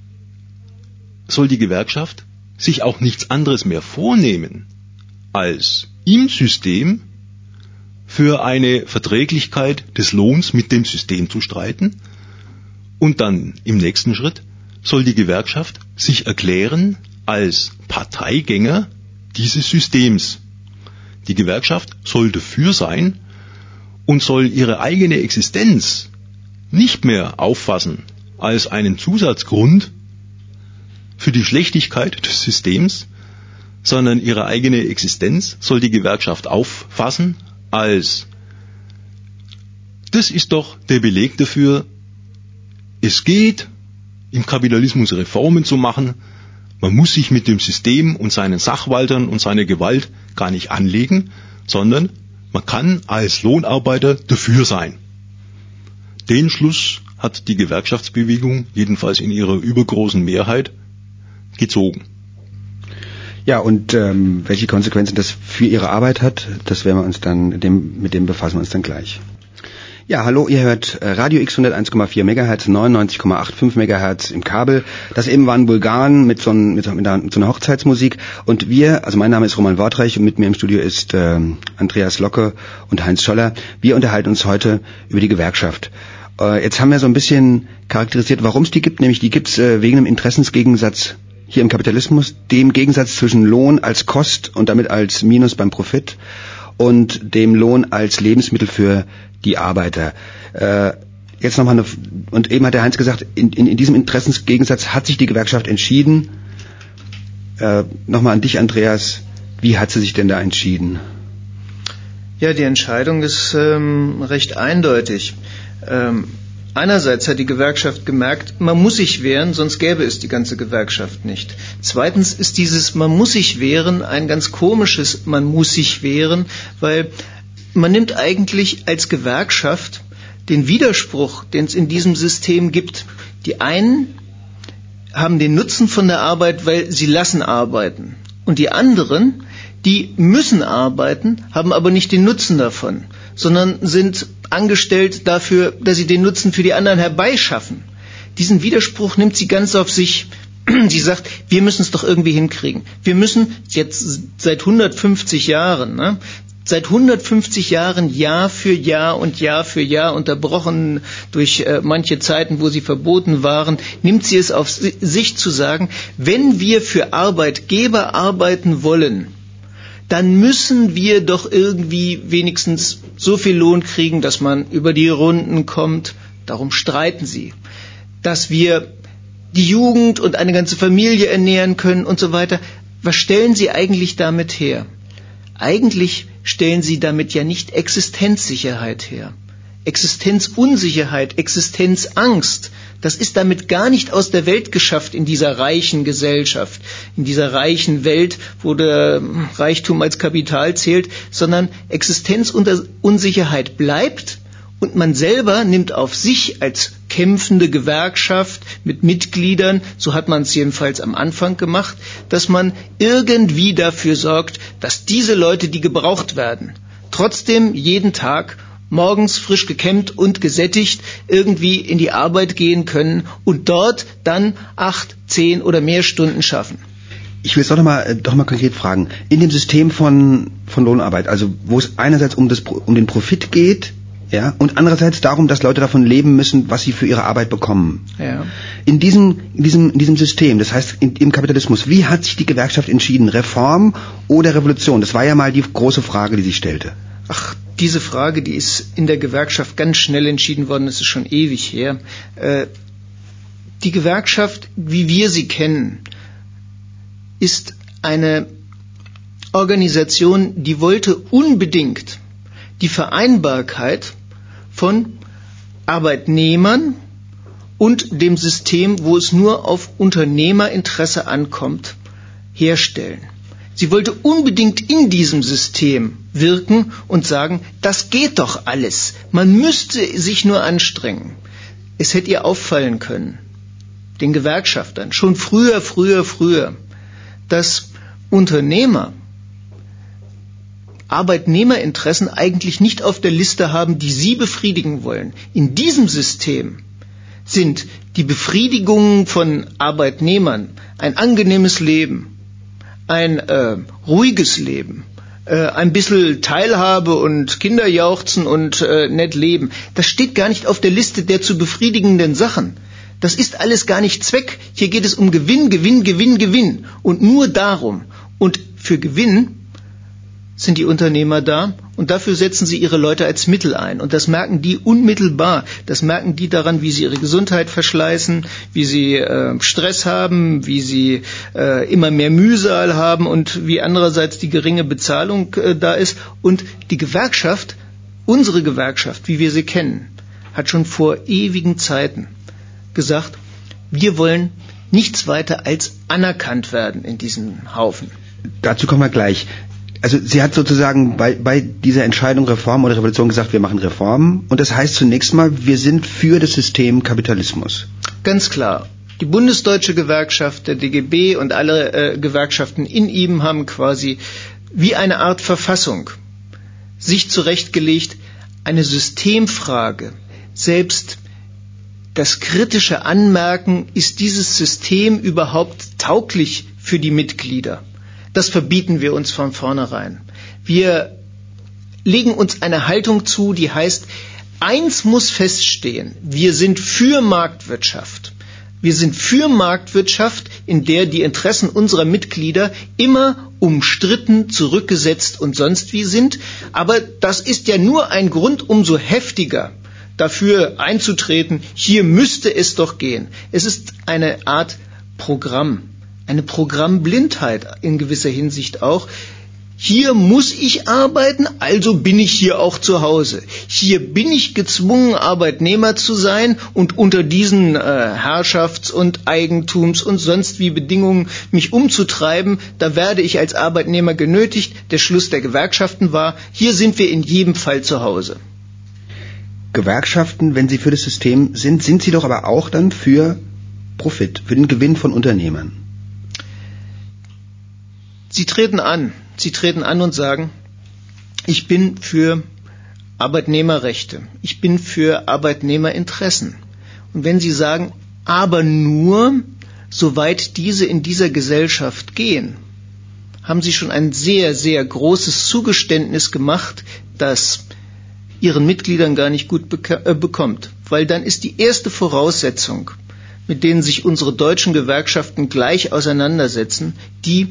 soll die Gewerkschaft sich auch nichts anderes mehr vornehmen, als im System für eine Verträglichkeit des Lohns mit dem System zu streiten, und dann im nächsten Schritt soll die Gewerkschaft sich erklären als Parteigänger dieses Systems. Die Gewerkschaft soll dafür sein und soll ihre eigene Existenz nicht mehr auffassen als einen Zusatzgrund für die Schlechtigkeit des Systems, sondern ihre eigene Existenz soll die Gewerkschaft auffassen als, das ist doch der Beleg dafür, es geht, im Kapitalismus Reformen zu machen, man muss sich mit dem System und seinen Sachwaltern und seiner Gewalt gar nicht anlegen, sondern man kann als Lohnarbeiter dafür sein. Den Schluss hat die Gewerkschaftsbewegung, jedenfalls in ihrer übergroßen Mehrheit, gezogen. Ja, und ähm, welche Konsequenzen das für Ihre Arbeit hat, das werden wir uns dann, dem, mit dem befassen wir uns dann gleich. Ja, hallo, ihr hört Radio X hunderteins Komma vier Megahertz, neunundneunzig Komma fünfundachtzig Megahertz im Kabel. Das eben waren Bulgaren mit so, ein, mit, so, mit, einer, mit so einer Hochzeitsmusik. Und wir, also mein Name ist Roman Wortreich und mit mir im Studio ist äh, Andreas Locke und Heinz Scholler. Wir unterhalten uns heute über die Gewerkschaft. Äh, jetzt haben wir so ein bisschen charakterisiert, warum es die gibt. Nämlich die gibt es äh, wegen einem Interessensgegensatz hier im Kapitalismus, dem Gegensatz zwischen Lohn als Kost und damit als Minus beim Profit und dem Lohn als Lebensmittel für die Arbeiter. Äh, jetzt nochmal eine, und eben hat der Heinz gesagt, in, in, in diesem Interessensgegensatz hat sich die Gewerkschaft entschieden. Äh, nochmal an dich, Andreas, wie hat sie sich denn da entschieden? Ja, die Entscheidung ist ähm, recht eindeutig. Ähm, Einerseits hat die Gewerkschaft gemerkt, man muss sich wehren, sonst gäbe es die ganze Gewerkschaft nicht. Zweitens ist dieses man muss sich wehren ein ganz komisches man muss sich wehren, weil man nimmt eigentlich als Gewerkschaft den Widerspruch, den es in diesem System gibt. Die einen haben den Nutzen von der Arbeit, weil sie lassen arbeiten. Und die anderen, die müssen arbeiten, haben aber nicht den Nutzen davon, sondern sind angestellt dafür, dass sie den Nutzen für die anderen herbeischaffen. Diesen Widerspruch nimmt sie ganz auf sich. Sie sagt, wir müssen es doch irgendwie hinkriegen. Wir müssen jetzt seit hundertfünfzig Jahren, ne, seit hundertfünfzig Jahren Jahr für Jahr und Jahr für Jahr, unterbrochen durch äh, manche Zeiten, wo sie verboten waren, nimmt sie es auf sich zu sagen, wenn wir für Arbeitgeber arbeiten wollen, dann müssen wir doch irgendwie wenigstens so viel Lohn kriegen, dass man über die Runden kommt. Darum streiten sie. Dass wir die Jugend und eine ganze Familie ernähren können und so weiter. Was stellen sie eigentlich damit her? Eigentlich stellen sie damit ja nicht Existenzsicherheit her. Existenzunsicherheit, Existenzangst, das ist damit gar nicht aus der Welt geschafft in dieser reichen Gesellschaft, in dieser reichen Welt, wo der Reichtum als Kapital zählt, sondern Existenzunsicherheit bleibt und man selber nimmt auf sich als kämpfende Gewerkschaft mit Mitgliedern, so hat man es jedenfalls am Anfang gemacht, dass man irgendwie dafür sorgt, dass diese Leute, die gebraucht werden, trotzdem jeden Tag morgens frisch gekämmt und gesättigt irgendwie in die Arbeit gehen können und dort dann acht, zehn oder mehr Stunden schaffen. Ich will es doch nochmal doch mal konkret fragen. In dem System von, von Lohnarbeit, also wo es einerseits um, das, um den Profit geht, ja, und andererseits darum, dass Leute davon leben müssen, was sie für ihre Arbeit bekommen. Ja. In diesem, in diesem, in diesem System, das heißt in, im Kapitalismus, wie hat sich die Gewerkschaft entschieden? Reform oder Revolution? Das war ja mal die große Frage, die sich stellte. Ach, diese Frage, die ist in der Gewerkschaft ganz schnell entschieden worden, das ist schon ewig her. Äh, die Gewerkschaft, wie wir sie kennen, ist eine Organisation, die wollte unbedingt die Vereinbarkeit von Arbeitnehmern und dem System, wo es nur auf Unternehmerinteresse ankommt, herstellen. Sie wollte unbedingt in diesem System wirken und sagen, das geht doch alles. Man müsste sich nur anstrengen. Es hätte ihr auffallen können, den Gewerkschaftern, schon früher, früher, früher, dass Unternehmer Arbeitnehmerinteressen eigentlich nicht auf der Liste haben, die sie befriedigen wollen. In diesem System sind die Befriedigungen von Arbeitnehmern ein angenehmes Leben, ein äh, ruhiges Leben, äh, ein bisschen Teilhabe und Kinder jauchzen und äh, nett leben. Das steht gar nicht auf der Liste der zu befriedigenden Sachen. Das ist alles gar nicht Zweck. Hier geht es um Gewinn, Gewinn, Gewinn, Gewinn. Und nur darum. Und für Gewinn sind die Unternehmer da und dafür setzen sie ihre Leute als Mittel ein. Und das merken die unmittelbar. Das merken die daran, wie sie ihre Gesundheit verschleißen, wie sie äh, Stress haben, wie sie äh, immer mehr Mühsal haben und wie andererseits die geringe Bezahlung äh, da ist. Und die Gewerkschaft, unsere Gewerkschaft, wie wir sie kennen, hat schon vor ewigen Zeiten gesagt, wir wollen nichts weiter als anerkannt werden in diesem Haufen. Dazu kommen wir gleich. Also sie hat sozusagen bei, bei dieser Entscheidung Reform oder Revolution gesagt, wir machen Reformen. Und das heißt zunächst mal, wir sind für das System Kapitalismus. Ganz klar. Die Bundesdeutsche Gewerkschaft, der D G B und alle äh, Gewerkschaften in ihm haben quasi wie eine Art Verfassung sich zurechtgelegt, eine Systemfrage. Selbst das kritische Anmerken, ist dieses System überhaupt tauglich für die Mitglieder? Das verbieten wir uns von vornherein. Wir legen uns eine Haltung zu, die heißt, eins muss feststehen, wir sind für Marktwirtschaft. Wir sind für Marktwirtschaft, in der die Interessen unserer Mitglieder immer umstritten, zurückgesetzt und sonst wie sind. Aber das ist ja nur ein Grund, umso heftiger dafür einzutreten, hier müsste es doch gehen. Es ist eine Art Programm. Eine Programmblindheit in gewisser Hinsicht auch. Hier muss ich arbeiten, also bin ich hier auch zu Hause. Hier bin ich gezwungen, Arbeitnehmer zu sein und unter diesen äh, Herrschafts- und Eigentums- und sonst wie Bedingungen mich umzutreiben. Da werde ich als Arbeitnehmer genötigt. Der Schluss der Gewerkschaften war, hier sind wir in jedem Fall zu Hause. Gewerkschaften, wenn sie für das System sind, sind sie doch aber auch dann für Profit, für den Gewinn von Unternehmern. Sie treten an, sie treten an und sagen, ich bin für Arbeitnehmerrechte, ich bin für Arbeitnehmerinteressen. Und wenn Sie sagen, aber nur, soweit diese in dieser Gesellschaft gehen, haben sie schon ein sehr, sehr großes Zugeständnis gemacht, das ihren Mitgliedern gar nicht gut beka- äh, bekommt. Weil dann ist die erste Voraussetzung, mit denen sich unsere deutschen Gewerkschaften gleich auseinandersetzen, die,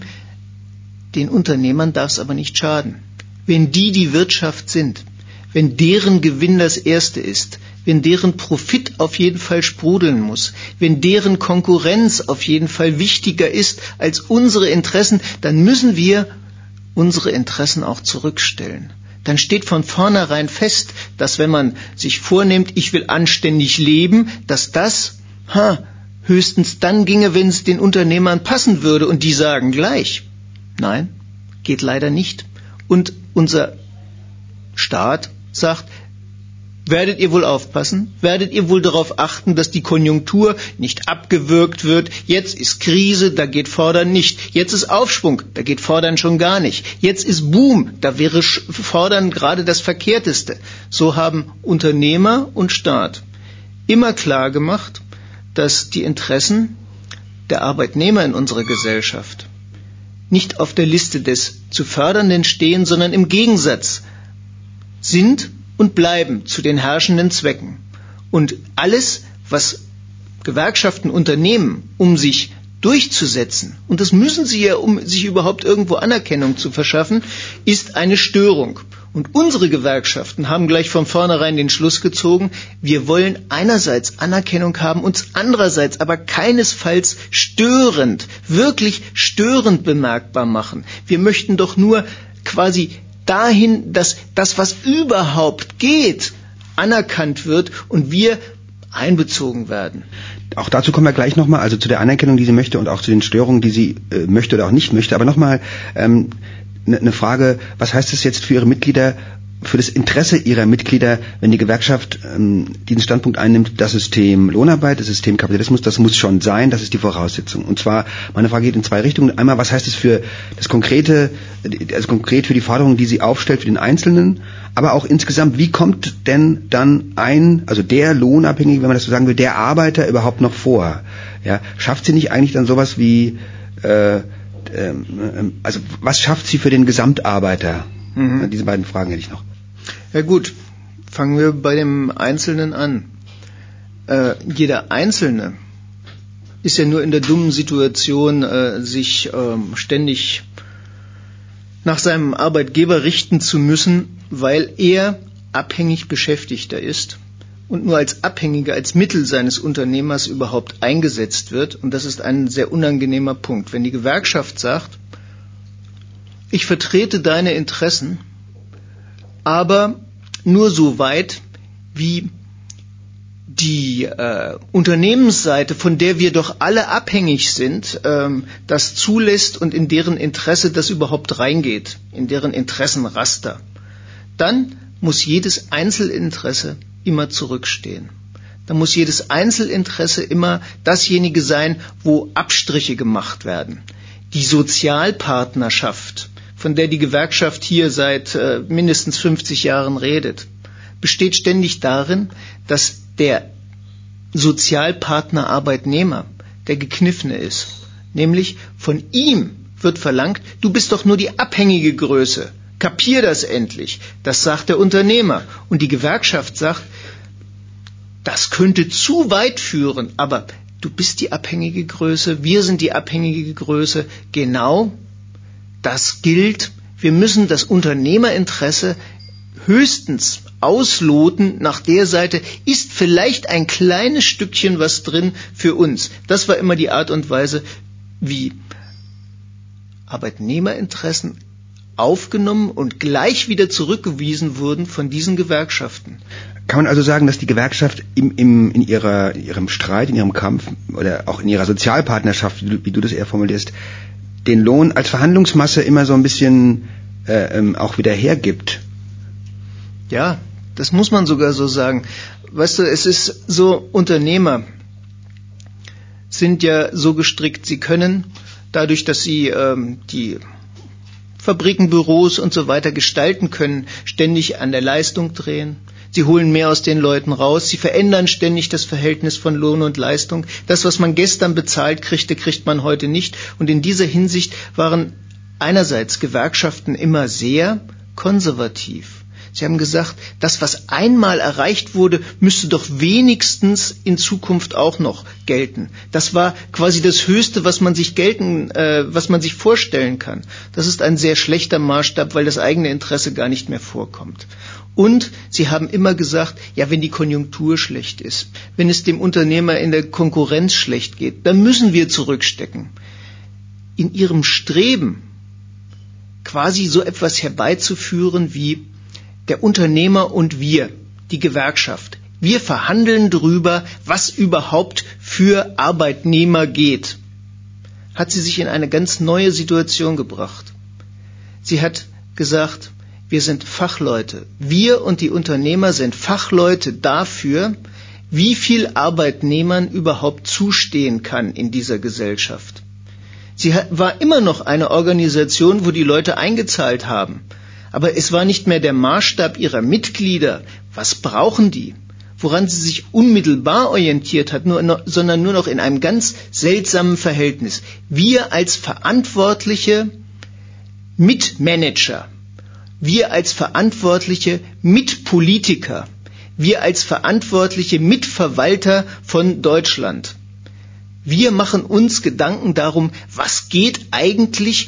den Unternehmern darf es aber nicht schaden. Wenn die die Wirtschaft sind, wenn deren Gewinn das Erste ist, wenn deren Profit auf jeden Fall sprudeln muss, wenn deren Konkurrenz auf jeden Fall wichtiger ist als unsere Interessen, dann müssen wir unsere Interessen auch zurückstellen. Dann steht von vornherein fest, dass wenn man sich vornimmt, ich will anständig leben, dass das ha, höchstens dann ginge, wenn es den Unternehmern passen würde und die sagen gleich. Nein, geht leider nicht. Und unser Staat sagt, werdet ihr wohl aufpassen? Werdet ihr wohl darauf achten, dass die Konjunktur nicht abgewürgt wird? Jetzt ist Krise, da geht Fordern nicht. Jetzt ist Aufschwung, da geht Fordern schon gar nicht. Jetzt ist Boom, da wäre Fordern gerade das Verkehrteste. So haben Unternehmer und Staat immer klar gemacht, dass die Interessen der Arbeitnehmer in unserer Gesellschaft nicht auf der Liste des zu Fördernden stehen, sondern im Gegensatz sind und bleiben zu den herrschenden Zwecken. Und alles, was Gewerkschaften unternehmen, um sich durchzusetzen, und das müssen sie ja, um sich überhaupt irgendwo Anerkennung zu verschaffen, ist eine Störung. Und unsere Gewerkschaften haben gleich von vornherein den Schluss gezogen, wir wollen einerseits Anerkennung haben, uns andererseits aber keinesfalls störend, wirklich störend bemerkbar machen. Wir möchten doch nur quasi dahin, dass das, was überhaupt geht, anerkannt wird und wir einbezogen werden. Auch dazu kommen wir gleich nochmal, also zu der Anerkennung, die sie möchte und auch zu den Störungen, die sie äh, möchte oder auch nicht möchte. Aber nochmal ähm, eine ne Frage, was heißt das jetzt für Ihre Mitglieder, für das Interesse Ihrer Mitglieder, wenn die Gewerkschaft ähm, diesen Standpunkt einnimmt, das System Lohnarbeit, das System Kapitalismus, das muss schon sein, das ist die Voraussetzung. Und zwar, meine Frage geht in zwei Richtungen. Einmal, was heißt es für das konkrete, also konkret für die Forderungen, die sie aufstellt, für den Einzelnen, aber auch insgesamt, wie kommt denn dann ein, also der Lohnabhängige, wenn man das so sagen will, der Arbeiter überhaupt noch vor? Ja, schafft sie nicht eigentlich dann sowas wie, äh, ähm, also was schafft sie für den Gesamtarbeiter? Mhm. Diese beiden Fragen hätte ich noch. Ja gut, fangen wir bei dem Einzelnen an. Äh, jeder Einzelne ist ja nur in der dummen Situation, äh, sich äh, ständig nach seinem Arbeitgeber richten zu müssen, weil er abhängig Beschäftigter ist und nur als Abhängiger, als Mittel seines Unternehmers überhaupt eingesetzt wird. Und das ist ein sehr unangenehmer Punkt. Wenn die Gewerkschaft sagt, ich vertrete deine Interessen, aber nur so weit, wie die äh, Unternehmensseite, von der wir doch alle abhängig sind, ähm, das zulässt und in deren Interesse das überhaupt reingeht, in deren Interessenraster, dann muss jedes Einzelinteresse immer zurückstehen. Dann muss jedes Einzelinteresse immer dasjenige sein, wo Abstriche gemacht werden. Die Sozialpartnerschaft, von der die Gewerkschaft hier seit äh, mindestens fünfzig Jahren redet, besteht ständig darin, dass der Sozialpartner Arbeitnehmer der Gekniffene ist. Nämlich von ihm wird verlangt, du bist doch nur die abhängige Größe. Kapier das endlich. Das sagt der Unternehmer. Und die Gewerkschaft sagt, das könnte zu weit führen, aber du bist die abhängige Größe, wir sind die abhängige Größe. Genau, das gilt. Wir müssen das Unternehmerinteresse höchstens ausloten nach der Seite, ist vielleicht ein kleines Stückchen was drin für uns. Das war immer die Art und Weise, wie Arbeitnehmerinteressen aufgenommen und gleich wieder zurückgewiesen wurden von diesen Gewerkschaften. Kann man also sagen, dass die Gewerkschaft im, im, in ihrer, ihrem Streit, in ihrem Kampf oder auch in ihrer Sozialpartnerschaft, wie du, wie du das eher formulierst, den Lohn als Verhandlungsmasse immer so ein bisschen äh, ähm, auch wieder hergibt? Ja, das muss man sogar so sagen. Weißt du, es ist so, Unternehmer sind ja so gestrickt, sie können dadurch, dass sie ähm, die Fabriken, Büros und so weiter gestalten können, ständig an der Leistung drehen. Sie holen mehr aus den Leuten raus. Sie verändern ständig das Verhältnis von Lohn und Leistung. Das, was man gestern bezahlt kriegte, kriegt man heute nicht. Und in dieser Hinsicht waren einerseits Gewerkschaften immer sehr konservativ. Sie haben gesagt, das, was einmal erreicht wurde, müsste doch wenigstens in Zukunft auch noch gelten. Das war quasi das Höchste, was man sich gelten, äh, was man sich vorstellen kann. Das ist ein sehr schlechter Maßstab, weil das eigene Interesse gar nicht mehr vorkommt. Und sie haben immer gesagt, ja, wenn die Konjunktur schlecht ist, wenn es dem Unternehmer in der Konkurrenz schlecht geht, dann müssen wir zurückstecken. In ihrem Streben, quasi so etwas herbeizuführen wie der Unternehmer und wir, die Gewerkschaft. Wir verhandeln darüber, was überhaupt für Arbeitnehmer geht. Hat sie sich in eine ganz neue Situation gebracht. Sie hat gesagt, wir sind Fachleute. Wir und die Unternehmer sind Fachleute dafür, wie viel Arbeitnehmern überhaupt zustehen kann in dieser Gesellschaft. Sie war immer noch eine Organisation, wo die Leute eingezahlt haben. Aber es war nicht mehr der Maßstab ihrer Mitglieder. Was brauchen die? Woran sie sich unmittelbar orientiert hat, nur, sondern nur noch in einem ganz seltsamen Verhältnis. Wir als verantwortliche Mitmanager, wir als verantwortliche Mitpolitiker, wir als verantwortliche Mitverwalter von Deutschland. Wir machen uns Gedanken darum, was geht eigentlich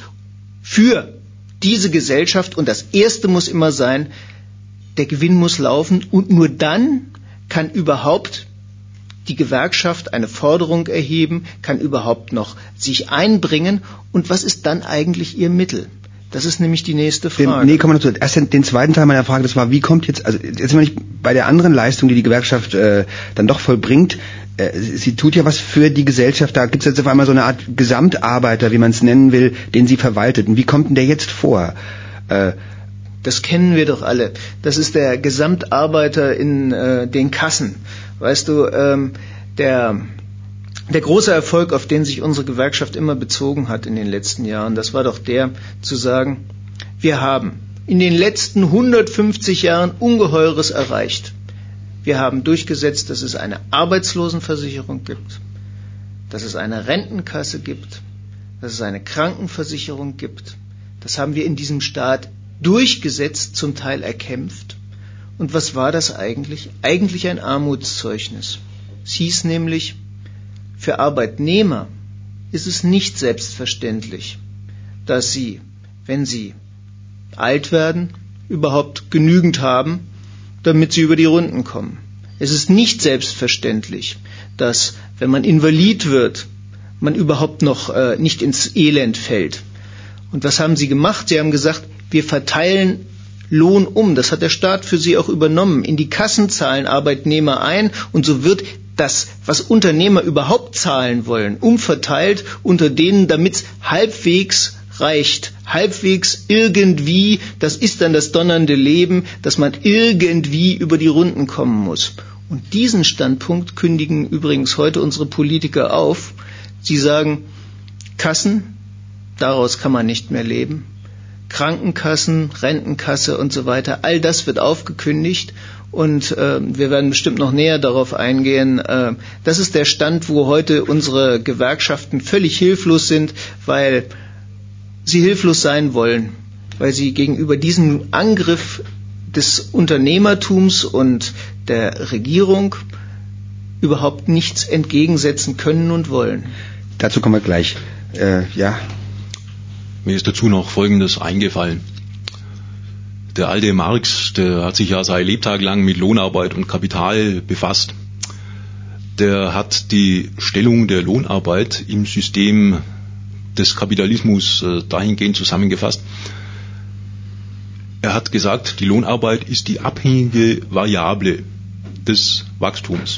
für diese Gesellschaft, und das Erste muss immer sein, der Gewinn muss laufen, und nur dann kann überhaupt die Gewerkschaft eine Forderung erheben, kann überhaupt noch sich einbringen, und was ist dann eigentlich ihr Mittel? Das ist nämlich die nächste Frage. Den, nee, kommen wir noch zu. Erst den, den zweiten Teil meiner Frage, das war, wie kommt jetzt, also jetzt sind wir nicht bei der anderen Leistung, die die Gewerkschaft äh, dann doch vollbringt. Äh, sie tut ja was für die Gesellschaft. Da gibt es jetzt auf einmal so eine Art Gesamtarbeiter, wie man es nennen will, den sie verwaltet. Und wie kommt denn der jetzt vor? Äh, das kennen wir doch alle. Das ist der Gesamtarbeiter in äh, den Kassen. Weißt du, ähm, der... Der große Erfolg, auf den sich unsere Gewerkschaft immer bezogen hat in den letzten Jahren, das war doch der, zu sagen, wir haben in den letzten hundertfünfzig Jahren Ungeheures erreicht. Wir haben durchgesetzt, dass es eine Arbeitslosenversicherung gibt, dass es eine Rentenkasse gibt, dass es eine Krankenversicherung gibt. Das haben wir in diesem Staat durchgesetzt, zum Teil erkämpft. Und was war das eigentlich? Eigentlich ein Armutszeugnis. Es hieß nämlich, für Arbeitnehmer ist es nicht selbstverständlich, dass sie, wenn sie alt werden, überhaupt genügend haben, damit sie über die Runden kommen. Es ist nicht selbstverständlich, dass, wenn man invalid wird, man überhaupt noch äh, nicht ins Elend fällt. Und was haben sie gemacht? Sie haben gesagt, wir verteilen Lohn um. Das hat der Staat für sie auch übernommen. In die Kassen zahlen Arbeitnehmer ein, und so wird das, was Unternehmer überhaupt zahlen wollen, umverteilt unter denen, damit es halbwegs reicht. Halbwegs irgendwie, das ist dann das donnernde Leben, dass man irgendwie über die Runden kommen muss. Und diesen Standpunkt kündigen übrigens heute unsere Politiker auf. Sie sagen, Kassen, daraus kann man nicht mehr leben. Krankenkassen, Rentenkasse und so weiter, all das wird aufgekündigt. Und äh, wir werden bestimmt noch näher darauf eingehen. Äh, das ist der Stand, wo heute unsere Gewerkschaften völlig hilflos sind, weil sie hilflos sein wollen, weil sie gegenüber diesem Angriff des Unternehmertums und der Regierung überhaupt nichts entgegensetzen können und wollen. Dazu kommen wir gleich. Äh, ja. Mir ist dazu noch Folgendes eingefallen. Der alte Marx, der hat sich ja sein Lebtag lang mit Lohnarbeit und Kapital befasst. Der hat die Stellung der Lohnarbeit im System des Kapitalismus äh, dahingehend zusammengefasst. Er hat gesagt, die Lohnarbeit ist die abhängige Variable des Wachstums.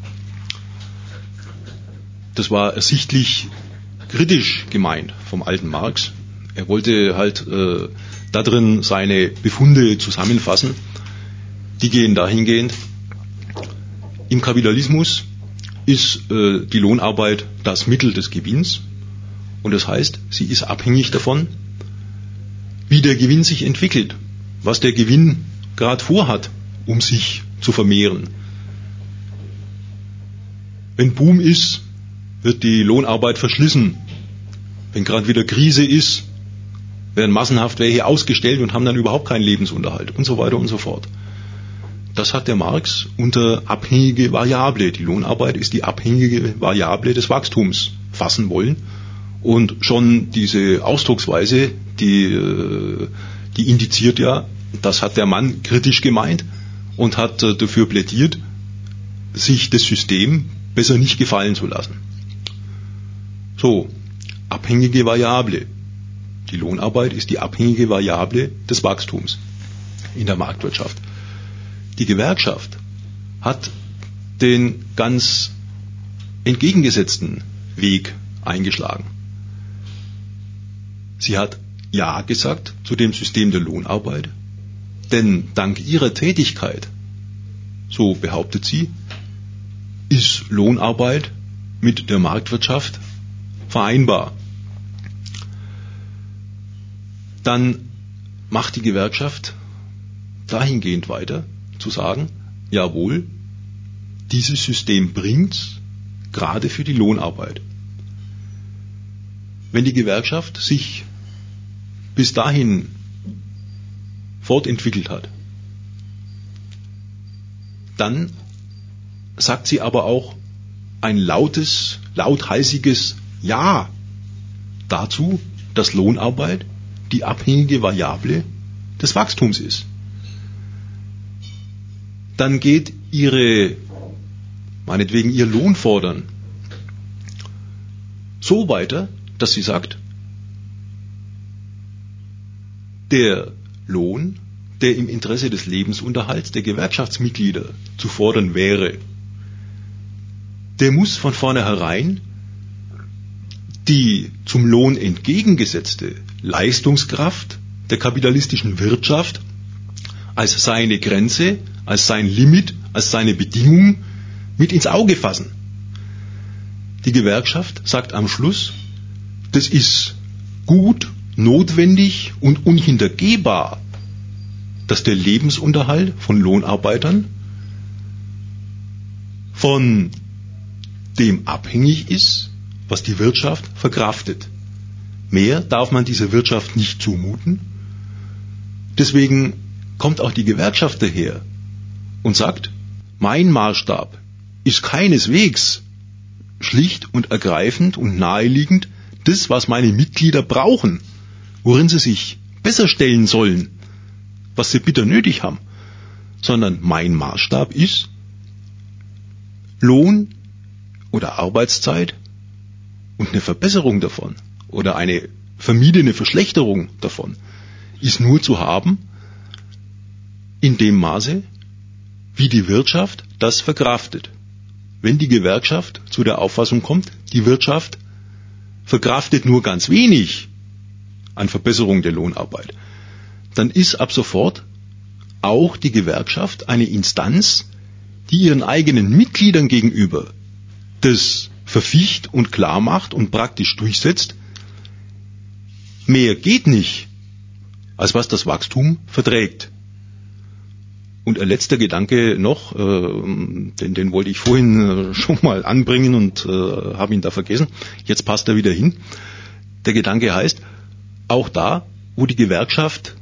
Das war ersichtlich kritisch gemeint vom alten Marx. Er wollte halt äh, da drin seine Befunde zusammenfassen. Die gehen dahingehend, im Kapitalismus ist äh, die Lohnarbeit das Mittel des Gewinns, und das heißt, sie ist abhängig davon, wie der Gewinn sich entwickelt, was der Gewinn gerade vorhat, um sich zu vermehren. Wenn Boom ist, wird die Lohnarbeit verschlissen. Wenn gerade wieder Krise ist, werden massenhaft welche ausgestellt und haben dann überhaupt keinen Lebensunterhalt und so weiter und so fort. Das hat der Marx unter abhängige Variable, die Lohnarbeit ist die abhängige Variable des Wachstums, fassen wollen. Und schon diese Ausdrucksweise, die, die indiziert ja, das hat der Mann kritisch gemeint und hat dafür plädiert, sich das System besser nicht gefallen zu lassen. So, abhängige Variable. Die Lohnarbeit ist die abhängige Variable des Wachstums in der Marktwirtschaft. Die Gewerkschaft hat den ganz entgegengesetzten Weg eingeschlagen. Sie hat Ja gesagt zu dem System der Lohnarbeit, denn dank ihrer Tätigkeit, so behauptet sie, ist Lohnarbeit mit der Marktwirtschaft vereinbar. Dann macht die Gewerkschaft dahingehend weiter, zu sagen, jawohl, dieses System bringt's gerade für die Lohnarbeit. Wenn die Gewerkschaft sich bis dahin fortentwickelt hat, dann sagt sie aber auch ein lautes, lauthalsiges Ja dazu, dass Lohnarbeit die abhängige Variable des Wachstums ist. Dann geht ihre, meinetwegen ihr Lohnfordern so weiter, dass sie sagt, der Lohn, der im Interesse des Lebensunterhalts der Gewerkschaftsmitglieder zu fordern wäre, der muss von vornherein die zum Lohn entgegengesetzte Leistungskraft der kapitalistischen Wirtschaft als seine Grenze, als sein Limit, als seine Bedingung mit ins Auge fassen. Die Gewerkschaft sagt am Schluss, das ist gut, notwendig und unhintergehbar, dass der Lebensunterhalt von Lohnarbeitern von dem abhängig ist, was die Wirtschaft verkraftet. Mehr darf man dieser Wirtschaft nicht zumuten. Deswegen kommt auch die Gewerkschaft daher und sagt, mein Maßstab ist keineswegs schlicht und ergreifend und naheliegend das, was meine Mitglieder brauchen, worin sie sich besser stellen sollen, was sie bitter nötig haben, sondern mein Maßstab ist Lohn oder Arbeitszeit und eine Verbesserung davon oder eine vermiedene Verschlechterung davon ist nur zu haben in dem Maße, wie die Wirtschaft das verkraftet. Wenn die Gewerkschaft zu der Auffassung kommt, die Wirtschaft verkraftet nur ganz wenig an Verbesserung der Lohnarbeit, dann ist ab sofort auch die Gewerkschaft eine Instanz, die ihren eigenen Mitgliedern gegenüber das verficht und klar macht und praktisch durchsetzt, mehr geht nicht, als was das Wachstum verträgt. Und ein letzter Gedanke noch, äh, den, den wollte ich vorhin äh, schon mal anbringen und äh, habe ihn da vergessen. Jetzt passt er wieder hin. Der Gedanke heißt, auch da, wo die Gewerkschaft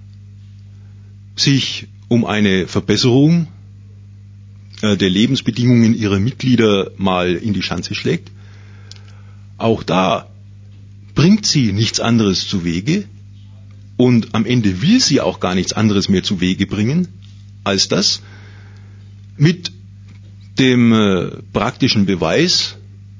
sich um eine Verbesserung äh, der Lebensbedingungen ihrer Mitglieder mal in die Schanze schlägt, auch da bringt sie nichts anderes zu Wege und am Ende will sie auch gar nichts anderes mehr zu Wege bringen, als das mit dem äh, praktischen Beweis,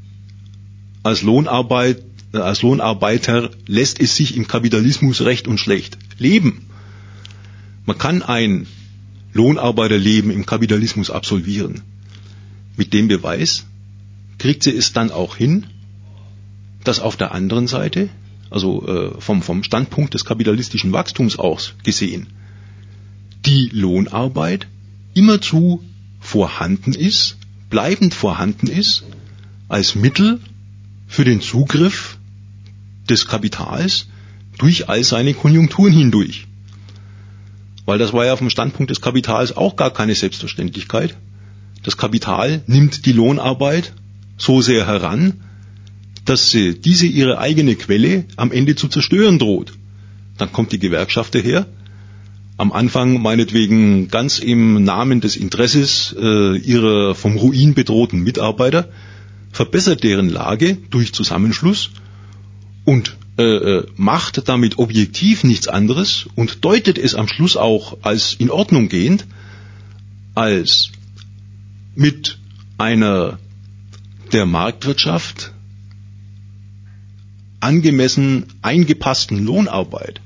als, Lohnarbeit, äh, als Lohnarbeiter lässt es sich im Kapitalismus recht und schlecht leben. Man kann ein Lohnarbeiterleben im Kapitalismus absolvieren. Mit dem Beweis kriegt sie es dann auch hin, dass auf der anderen Seite, also äh, vom, vom Standpunkt des kapitalistischen Wachstums aus gesehen, die Lohnarbeit immerzu vorhanden ist, bleibend vorhanden ist, als Mittel für den Zugriff des Kapitals durch all seine Konjunkturen hindurch. Weil das war ja vom Standpunkt des Kapitals auch gar keine Selbstverständlichkeit. Das Kapital nimmt die Lohnarbeit so sehr heran, dass sie diese ihre eigene Quelle am Ende zu zerstören droht. dann kommt die Gewerkschaft daher. Am Anfang meinetwegen ganz im Namen des Interesses äh, ihrer vom Ruin bedrohten Mitarbeiter, verbessert deren Lage durch Zusammenschluss und äh, macht damit objektiv nichts anderes und deutet es am Schluss auch als in Ordnung gehend, als mit einer der Marktwirtschaft angemessen eingepassten Lohnarbeit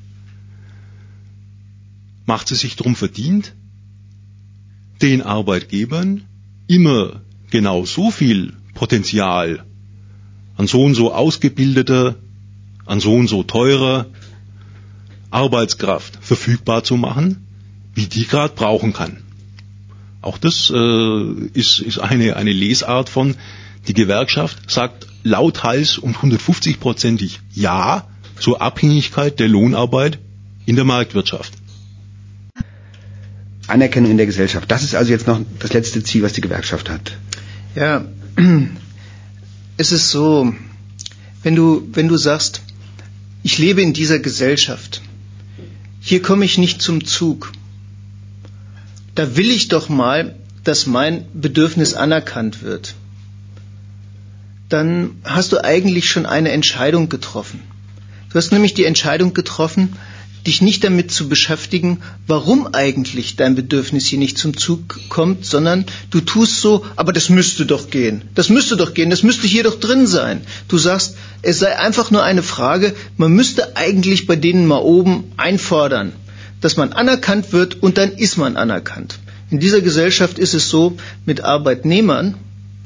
macht sie sich darum verdient, den Arbeitgebern immer genau so viel Potenzial an so und so ausgebildeter, an so und so teurer Arbeitskraft verfügbar zu machen, wie die gerade brauchen kann. Auch das äh, ist, ist eine, eine Lesart von, die Gewerkschaft sagt lauthals und hundertfünfzig-prozentig Ja zur Abhängigkeit der Lohnarbeit in der Marktwirtschaft. Anerkennung in der Gesellschaft. Das ist also jetzt noch das letzte Ziel, was die Gewerkschaft hat. Ja, es ist so, wenn du, wenn du sagst, ich lebe in dieser Gesellschaft, hier komme ich nicht zum Zug, da will ich doch mal, dass mein Bedürfnis anerkannt wird, dann hast du eigentlich schon eine Entscheidung getroffen. Du hast nämlich die Entscheidung getroffen, dich nicht damit zu beschäftigen, warum eigentlich dein Bedürfnis hier nicht zum Zug kommt, sondern du tust so, aber das müsste doch gehen, das müsste doch gehen, das müsste hier doch drin sein. Du sagst, es sei einfach nur eine Frage, man müsste eigentlich bei denen mal oben einfordern, dass man anerkannt wird und dann ist man anerkannt. In dieser Gesellschaft ist es so, mit Arbeitnehmern,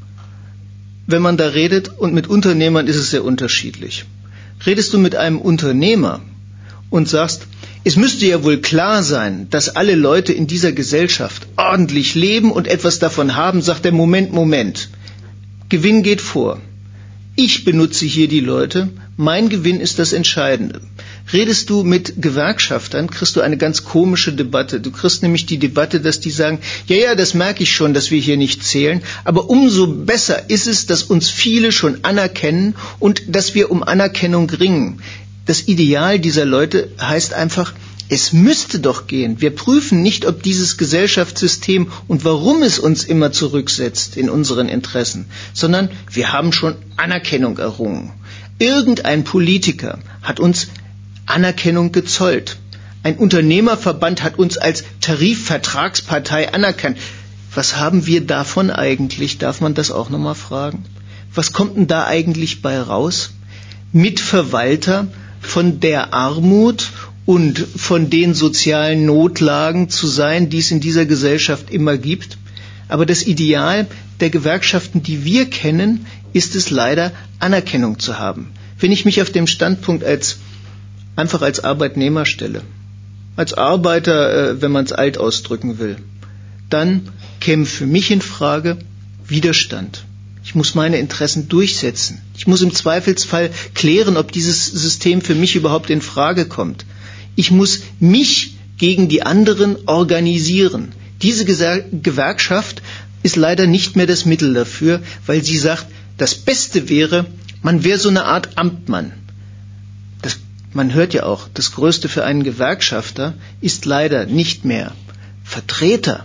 wenn man da redet, und mit Unternehmern ist es sehr unterschiedlich. Redest du mit einem Unternehmer und sagst, es müsste ja wohl klar sein, dass alle Leute in dieser Gesellschaft ordentlich leben und etwas davon haben, sagt er, Moment, Moment, Gewinn geht vor. Ich benutze hier die Leute, mein Gewinn ist das Entscheidende. Redest du mit Gewerkschaftern, kriegst du eine ganz komische Debatte. Du kriegst nämlich die Debatte, dass die sagen, ja, ja, das merke ich schon, dass wir hier nicht zählen, aber umso besser ist es, dass uns viele schon anerkennen und dass wir um Anerkennung ringen. Das Ideal dieser Leute heißt einfach, es müsste doch gehen. Wir prüfen nicht, ob dieses Gesellschaftssystem und warum es uns immer zurücksetzt in unseren Interessen, sondern wir haben schon Anerkennung errungen. Irgendein Politiker hat uns Anerkennung gezollt. Ein Unternehmerverband hat uns als Tarifvertragspartei anerkannt. Was haben wir davon eigentlich? Darf man das auch nochmal fragen? Was kommt denn da eigentlich bei raus? Mitverwalter von der Armut und von den sozialen Notlagen zu sein, die es in dieser Gesellschaft immer gibt. Aber das Ideal der Gewerkschaften, die wir kennen, ist es leider, Anerkennung zu haben. Wenn ich mich auf dem Standpunkt als einfach als Arbeitnehmer stelle, als Arbeiter, wenn man es alt ausdrücken will, dann käme für mich in Frage Widerstand. Ich muss meine Interessen durchsetzen. Ich muss im Zweifelsfall klären, ob dieses System für mich überhaupt in Frage kommt. Ich muss mich gegen die anderen organisieren. Diese Gewerkschaft ist leider nicht mehr das Mittel dafür, weil sie sagt, das Beste wäre, man wäre so eine Art Amtmann. Das, man hört ja auch, das Größte für einen Gewerkschafter ist leider nicht mehr Vertreter,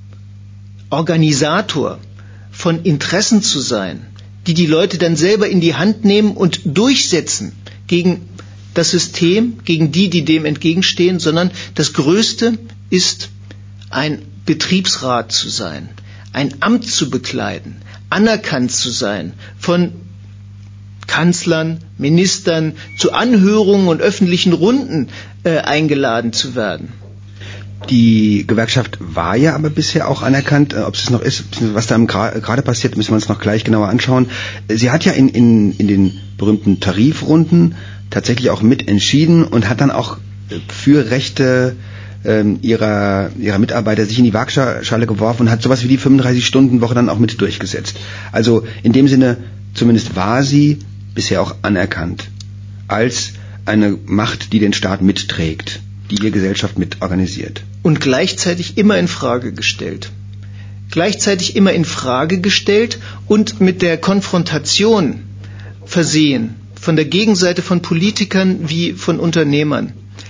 Organisator von Interessen zu sein, die die Leute dann selber in die Hand nehmen und durchsetzen gegen das System, gegen die, die dem entgegenstehen, sondern das Größte ist, ein Betriebsrat zu sein, ein Amt zu bekleiden, anerkannt zu sein von Kanzlern, Ministern, zu Anhörungen und öffentlichen Runden äh, eingeladen zu werden. Die Gewerkschaft war ja aber bisher auch anerkannt, ob es noch ist, was da gerade passiert, müssen wir uns noch gleich genauer anschauen. Sie hat ja in, in, in den berühmten Tarifrunden tatsächlich auch mitentschieden und hat dann auch für Rechte ähm, ihrer, ihrer Mitarbeiter sich in die Waagschale geworfen und hat sowas wie die fünfunddreißig-Stunden-Woche dann auch mit durchgesetzt. Also in dem Sinne, zumindest war sie bisher auch anerkannt als eine Macht, die den Staat mitträgt, die die Gesellschaft mit organisiert. Und gleichzeitig immer in Frage gestellt. Gleichzeitig immer in Frage gestellt und mit der Konfrontation versehen, von der Gegenseite von Politikern wie von Unternehmern.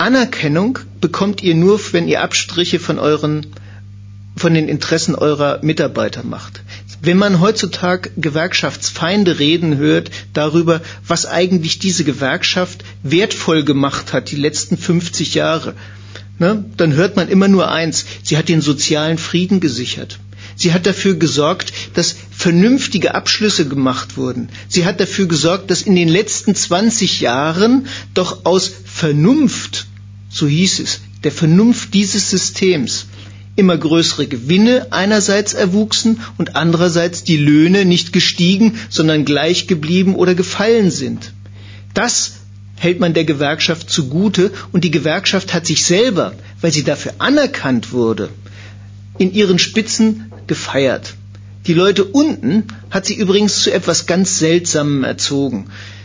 Anerkennung bekommt ihr nur, wenn ihr Abstriche von euren, von den Interessen eurer Mitarbeiter macht. Wenn man heutzutage Gewerkschaftsfeinde reden hört darüber, was eigentlich diese Gewerkschaft wertvoll gemacht hat, die letzten fünfzig Jahre, ne, dann hört man immer nur eins: Sie hat den sozialen Frieden gesichert. Sie hat dafür gesorgt, dass vernünftige Abschlüsse gemacht wurden. Sie hat dafür gesorgt, dass in den letzten zwanzig Jahren doch aus Vernunft, so hieß es, der Vernunft dieses Systems, immer größere Gewinne einerseits erwuchsen und andererseits die Löhne nicht gestiegen, sondern gleich geblieben oder gefallen sind. Das hält man der Gewerkschaft zugute, und die Gewerkschaft hat sich selber, weil sie dafür anerkannt wurde, in ihren Spitzen gefeiert. Die Leute unten hat sie übrigens zu etwas ganz Seltsamem erzogen.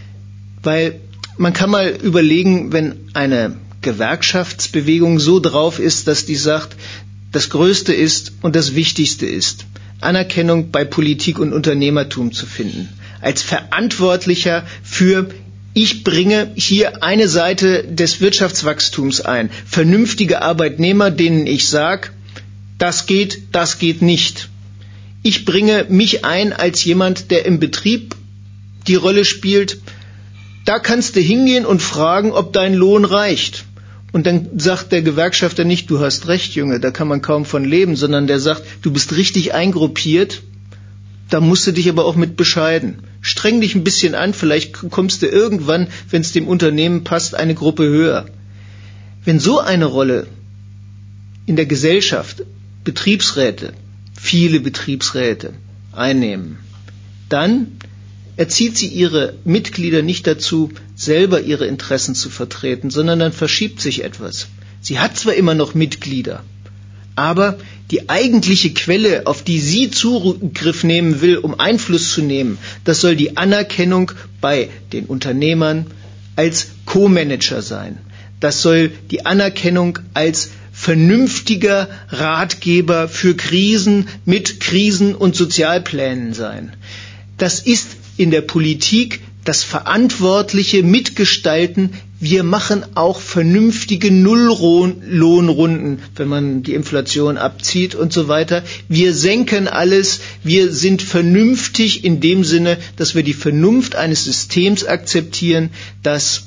Weil man kann mal überlegen, wenn eine Gewerkschaftsbewegung so drauf ist, dass die sagt, das Größte ist und das Wichtigste ist, Anerkennung bei Politik und Unternehmertum zu finden. Als Verantwortlicher für: Ich bringe hier eine Seite des Wirtschaftswachstums ein. Vernünftige Arbeitnehmer, denen ich sage, das geht, das geht nicht. Ich bringe mich ein als jemand, der im Betrieb die Rolle spielt. Da kannst du hingehen und fragen, ob dein Lohn reicht. Und dann sagt der Gewerkschafter nicht: Du hast recht, Junge, da kann man kaum von leben, sondern der sagt: Du bist richtig eingruppiert, da musst du dich aber auch mit bescheiden. Streng dich ein bisschen an, vielleicht kommst du irgendwann, wenn es dem Unternehmen passt, eine Gruppe höher. Wenn so eine Rolle in der Gesellschaft Betriebsräte, viele Betriebsräte einnehmen, dann erzieht sie ihre Mitglieder nicht dazu, selber ihre Interessen zu vertreten, sondern dann verschiebt sich etwas. Sie hat zwar immer noch Mitglieder, aber die eigentliche Quelle, auf die sie Zugriff nehmen will, um Einfluss zu nehmen, das soll die Anerkennung bei den Unternehmern als Co-Manager sein. Das soll die Anerkennung als vernünftiger Ratgeber für Krisen mit Krisen- und Sozialplänen sein. Das ist in der Politik das verantwortliche Mitgestalten. Wir machen auch vernünftige Nulllohnrunden, wenn man die Inflation abzieht und so weiter. Wir senken alles. Wir sind vernünftig in dem Sinne, dass wir die Vernunft eines Systems akzeptieren, das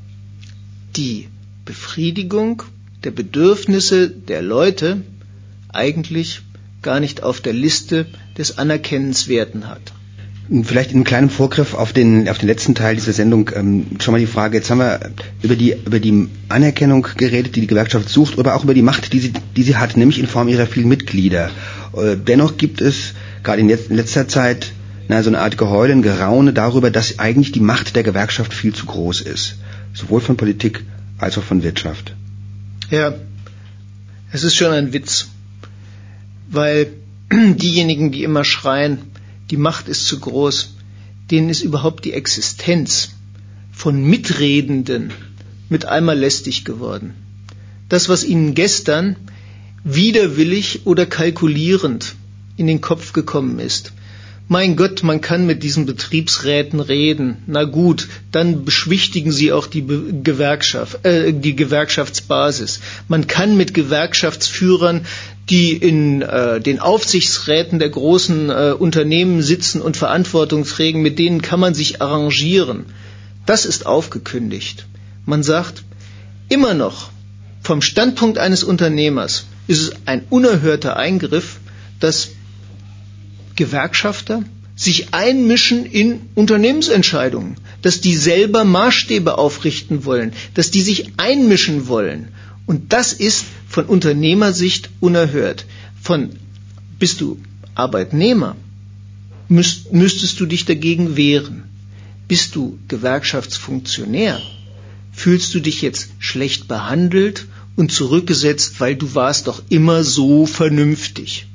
die Befriedigung der Bedürfnisse der Leute eigentlich gar nicht auf der Liste des Anerkennenswerten hat. Vielleicht in einem kleinen Vorgriff auf den, auf den letzten Teil dieser Sendung ähm, schon mal die Frage: Jetzt haben wir über die, über die Anerkennung geredet, die die Gewerkschaft sucht, aber auch über die Macht, die sie, die sie hat, nämlich in Form ihrer vielen Mitglieder. Äh, dennoch gibt es gerade in, jetzt, in letzter Zeit na, so eine Art Geheulen, Geraune darüber, dass eigentlich die Macht der Gewerkschaft viel zu groß ist. Sowohl von Politik als auch von Wirtschaft. Ja, es ist schon ein Witz, weil diejenigen, die immer schreien, die Macht ist zu groß, denen ist überhaupt die Existenz von Mitredenden mit einmal lästig geworden. Das, was ihnen gestern widerwillig oder kalkulierend in den Kopf gekommen ist. Mein Gott, man kann mit diesen Betriebsräten reden. Na gut, dann beschwichtigen sie auch die Be- Gewerkschaft, äh, die Gewerkschaftsbasis. Man kann mit Gewerkschaftsführern, die in äh, den Aufsichtsräten der großen äh, Unternehmen sitzen und Verantwortung tragen, mit denen kann man sich arrangieren. Das ist aufgekündigt. Man sagt, immer noch vom Standpunkt eines Unternehmers ist es ein unerhörter Eingriff, dass Gewerkschafter sich einmischen in Unternehmensentscheidungen, dass die selber Maßstäbe aufrichten wollen, dass die sich einmischen wollen. Und das ist von Unternehmersicht unerhört. Von bist du Arbeitnehmer, müsst, müsstest du dich dagegen wehren. Bist du Gewerkschaftsfunktionär, fühlst du dich jetzt schlecht behandelt und zurückgesetzt, weil du warst doch immer so vernünftig.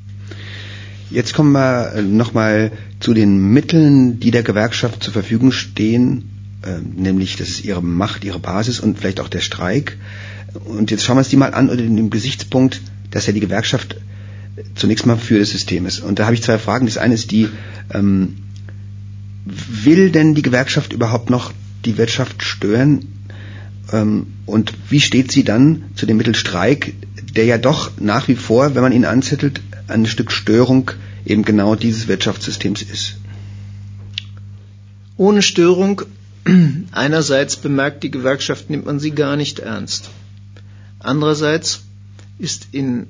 Jetzt kommen wir nochmal zu den Mitteln, die der Gewerkschaft zur Verfügung stehen, äh, nämlich das ist ihre Macht, ihre Basis und vielleicht auch der Streik. Und jetzt schauen wir uns die mal an unter dem Gesichtspunkt, dass ja die Gewerkschaft zunächst mal für das System ist. Und da habe ich zwei Fragen. Das eine ist die, ähm, will denn die Gewerkschaft überhaupt noch die Wirtschaft stören? Ähm, und wie steht sie dann zu dem Mittel Streik, der ja doch nach wie vor, wenn man ihn anzettelt, ein Stück Störung eben genau dieses Wirtschaftssystems ist? Ohne Störung, einerseits bemerkt die Gewerkschaft, nimmt man sie gar nicht ernst. Andererseits ist in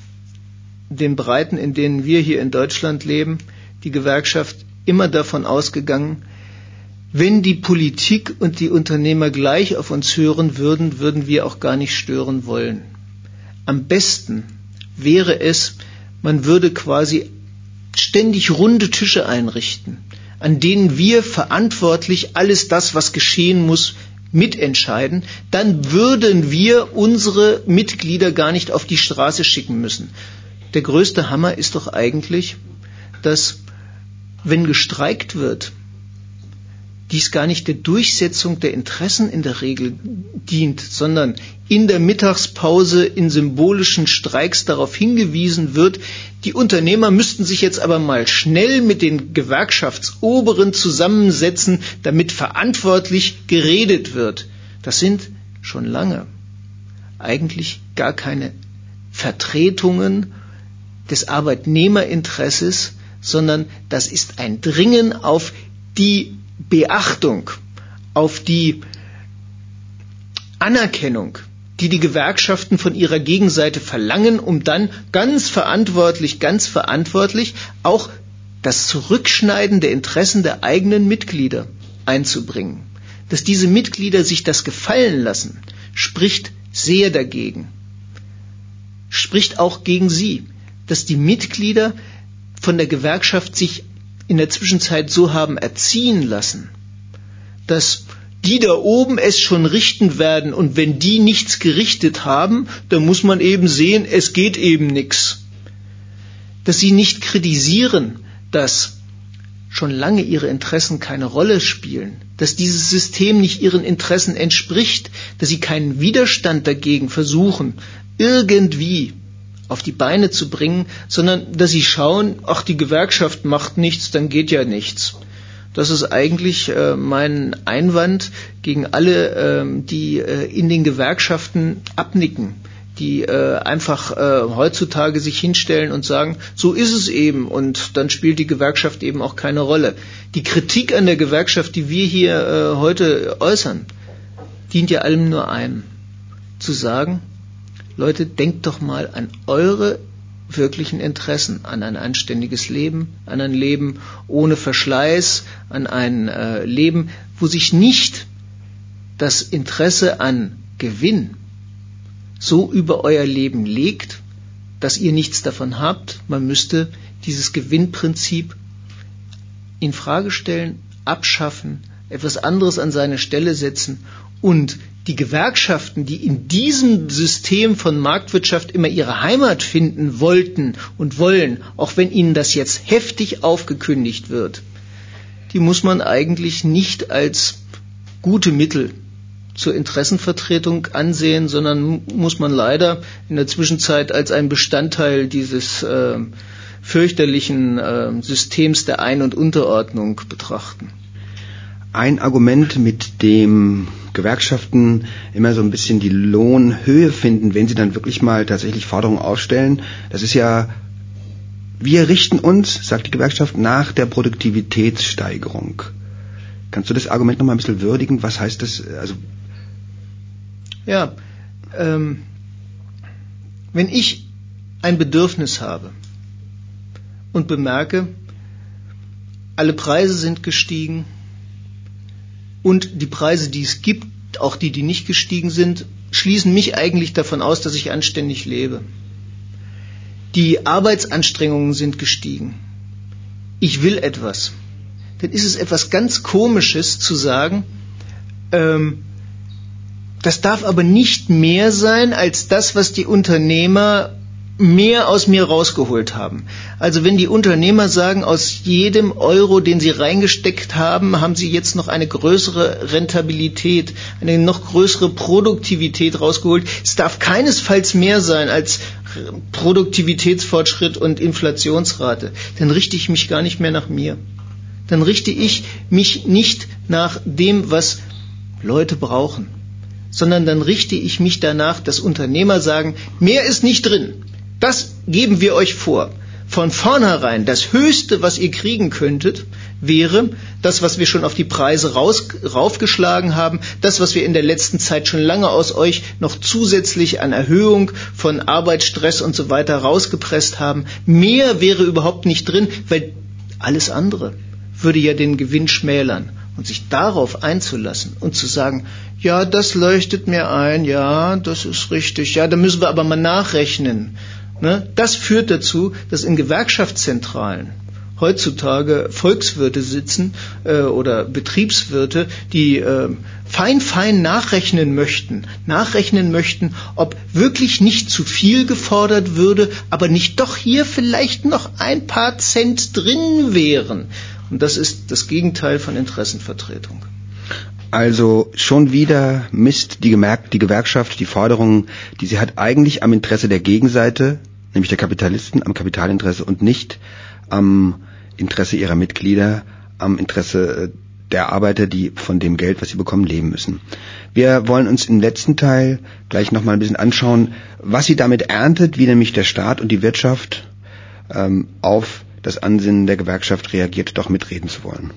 den Breiten, in denen wir hier in Deutschland leben, die Gewerkschaft immer davon ausgegangen, wenn die Politik und die Unternehmer gleich auf uns hören würden, würden wir auch gar nicht stören wollen. Am besten wäre es, man würde quasi ständig runde Tische einrichten, an denen wir verantwortlich alles das, was geschehen muss, mitentscheiden, dann würden wir unsere Mitglieder gar nicht auf die Straße schicken müssen. Der größte Hammer ist doch eigentlich, dass, wenn gestreikt wird, dies gar nicht der Durchsetzung der Interessen in der Regel dient, sondern in der Mittagspause in symbolischen Streiks darauf hingewiesen wird, die Unternehmer müssten sich jetzt aber mal schnell mit den Gewerkschaftsoberen zusammensetzen, damit verantwortlich geredet wird. Das sind schon lange eigentlich gar keine Vertretungen des Arbeitnehmerinteresses, sondern das ist ein Dringen auf die Beachtung, auf die Anerkennung, die die Gewerkschaften von ihrer Gegenseite verlangen, um dann ganz verantwortlich, ganz verantwortlich auch das Zurückschneiden der Interessen der eigenen Mitglieder einzubringen. Dass diese Mitglieder sich das gefallen lassen, spricht sehr dagegen, spricht auch gegen sie, dass die Mitglieder von der Gewerkschaft sich in der Zwischenzeit so haben erziehen lassen, dass die da oben es schon richten werden und wenn die nichts gerichtet haben, dann muss man eben sehen, es geht eben nichts. Dass sie nicht kritisieren, dass schon lange ihre Interessen keine Rolle spielen, dass dieses System nicht ihren Interessen entspricht, dass sie keinen Widerstand dagegen versuchen, irgendwie auf die Beine zu bringen, sondern dass sie schauen, ach, die Gewerkschaft macht nichts, dann geht ja nichts. Das ist eigentlich äh, mein Einwand gegen alle, äh, die äh, in den Gewerkschaften abnicken, die äh, einfach äh, heutzutage sich hinstellen und sagen, so ist es eben und dann spielt die Gewerkschaft eben auch keine Rolle. Die Kritik an der Gewerkschaft, die wir hier äh, heute äußern, dient ja allem nur einem, zu sagen, Leute, denkt doch mal an eure wirklichen Interessen, an ein anständiges Leben, an ein Leben ohne Verschleiß, an ein äh, Leben, wo sich nicht das Interesse an Gewinn so über euer Leben legt, dass ihr nichts davon habt. Man müsste dieses Gewinnprinzip in Frage stellen, abschaffen, etwas anderes an seine Stelle setzen und die Gewerkschaften, die in diesem System von Marktwirtschaft immer ihre Heimat finden wollten und wollen, auch wenn ihnen das jetzt heftig aufgekündigt wird, die muss man eigentlich nicht als gute Mittel zur Interessenvertretung ansehen, sondern muss man leider in der Zwischenzeit als ein Bestandteil dieses äh, fürchterlichen äh, Systems der Ein- und Unterordnung betrachten. Ein Argument, mit dem Gewerkschaften immer so ein bisschen die Lohnhöhe finden, wenn sie dann wirklich mal tatsächlich Forderungen aufstellen, das ist ja, wir richten uns, sagt die Gewerkschaft, nach der Produktivitätssteigerung. Kannst du das Argument noch mal ein bisschen würdigen? Was heißt das? Also ja, ähm, wenn ich ein Bedürfnis habe und bemerke, alle Preise sind gestiegen, und die Preise, die es gibt, auch die, die nicht gestiegen sind, schließen mich eigentlich davon aus, dass ich anständig lebe. Die Arbeitsanstrengungen sind gestiegen. Ich will etwas. Dann ist es etwas ganz Komisches zu sagen, ähm, das darf aber nicht mehr sein als das, was die Unternehmer mehr aus mir rausgeholt haben. Also wenn die Unternehmer sagen, aus jedem Euro, den sie reingesteckt haben, haben sie jetzt noch eine größere Rentabilität, eine noch größere Produktivität rausgeholt. Es darf keinesfalls mehr sein als Produktivitätsfortschritt und Inflationsrate. Dann richte ich mich gar nicht mehr nach mir. Dann richte ich mich nicht nach dem, was Leute brauchen, sondern dann richte ich mich danach, dass Unternehmer sagen, mehr ist nicht drin. Das geben wir euch vor. Von vornherein, das Höchste, was ihr kriegen könntet, wäre das, was wir schon auf die Preise raus, raufgeschlagen haben, das, was wir in der letzten Zeit schon lange aus euch noch zusätzlich an Erhöhung von Arbeitsstress und so weiter rausgepresst haben. Mehr wäre überhaupt nicht drin, weil alles andere würde ja den Gewinn schmälern. Und sich darauf einzulassen und zu sagen, ja, das leuchtet mir ein, ja, das ist richtig, ja, da müssen wir aber mal nachrechnen. Ne? Das führt dazu, dass in Gewerkschaftszentralen heutzutage Volkswirte sitzen äh, oder Betriebswirte, die äh, fein, fein nachrechnen möchten, nachrechnen möchten, ob wirklich nicht zu viel gefordert würde, aber nicht doch hier vielleicht noch ein paar Cent drin wären. Und das ist das Gegenteil von Interessenvertretung. Also schon wieder misst die, Gemerk- die Gewerkschaft die Forderungen, die sie hat, eigentlich am Interesse der Gegenseite, nämlich der Kapitalisten, am Kapitalinteresse und nicht am Interesse ihrer Mitglieder, am Interesse der Arbeiter, die von dem Geld, was sie bekommen, leben müssen. Wir wollen uns im letzten Teil gleich nochmal ein bisschen anschauen, was sie damit erntet, wie nämlich der Staat und die Wirtschaft ähm, auf das Ansinnen der Gewerkschaft reagiert, doch mitreden zu wollen.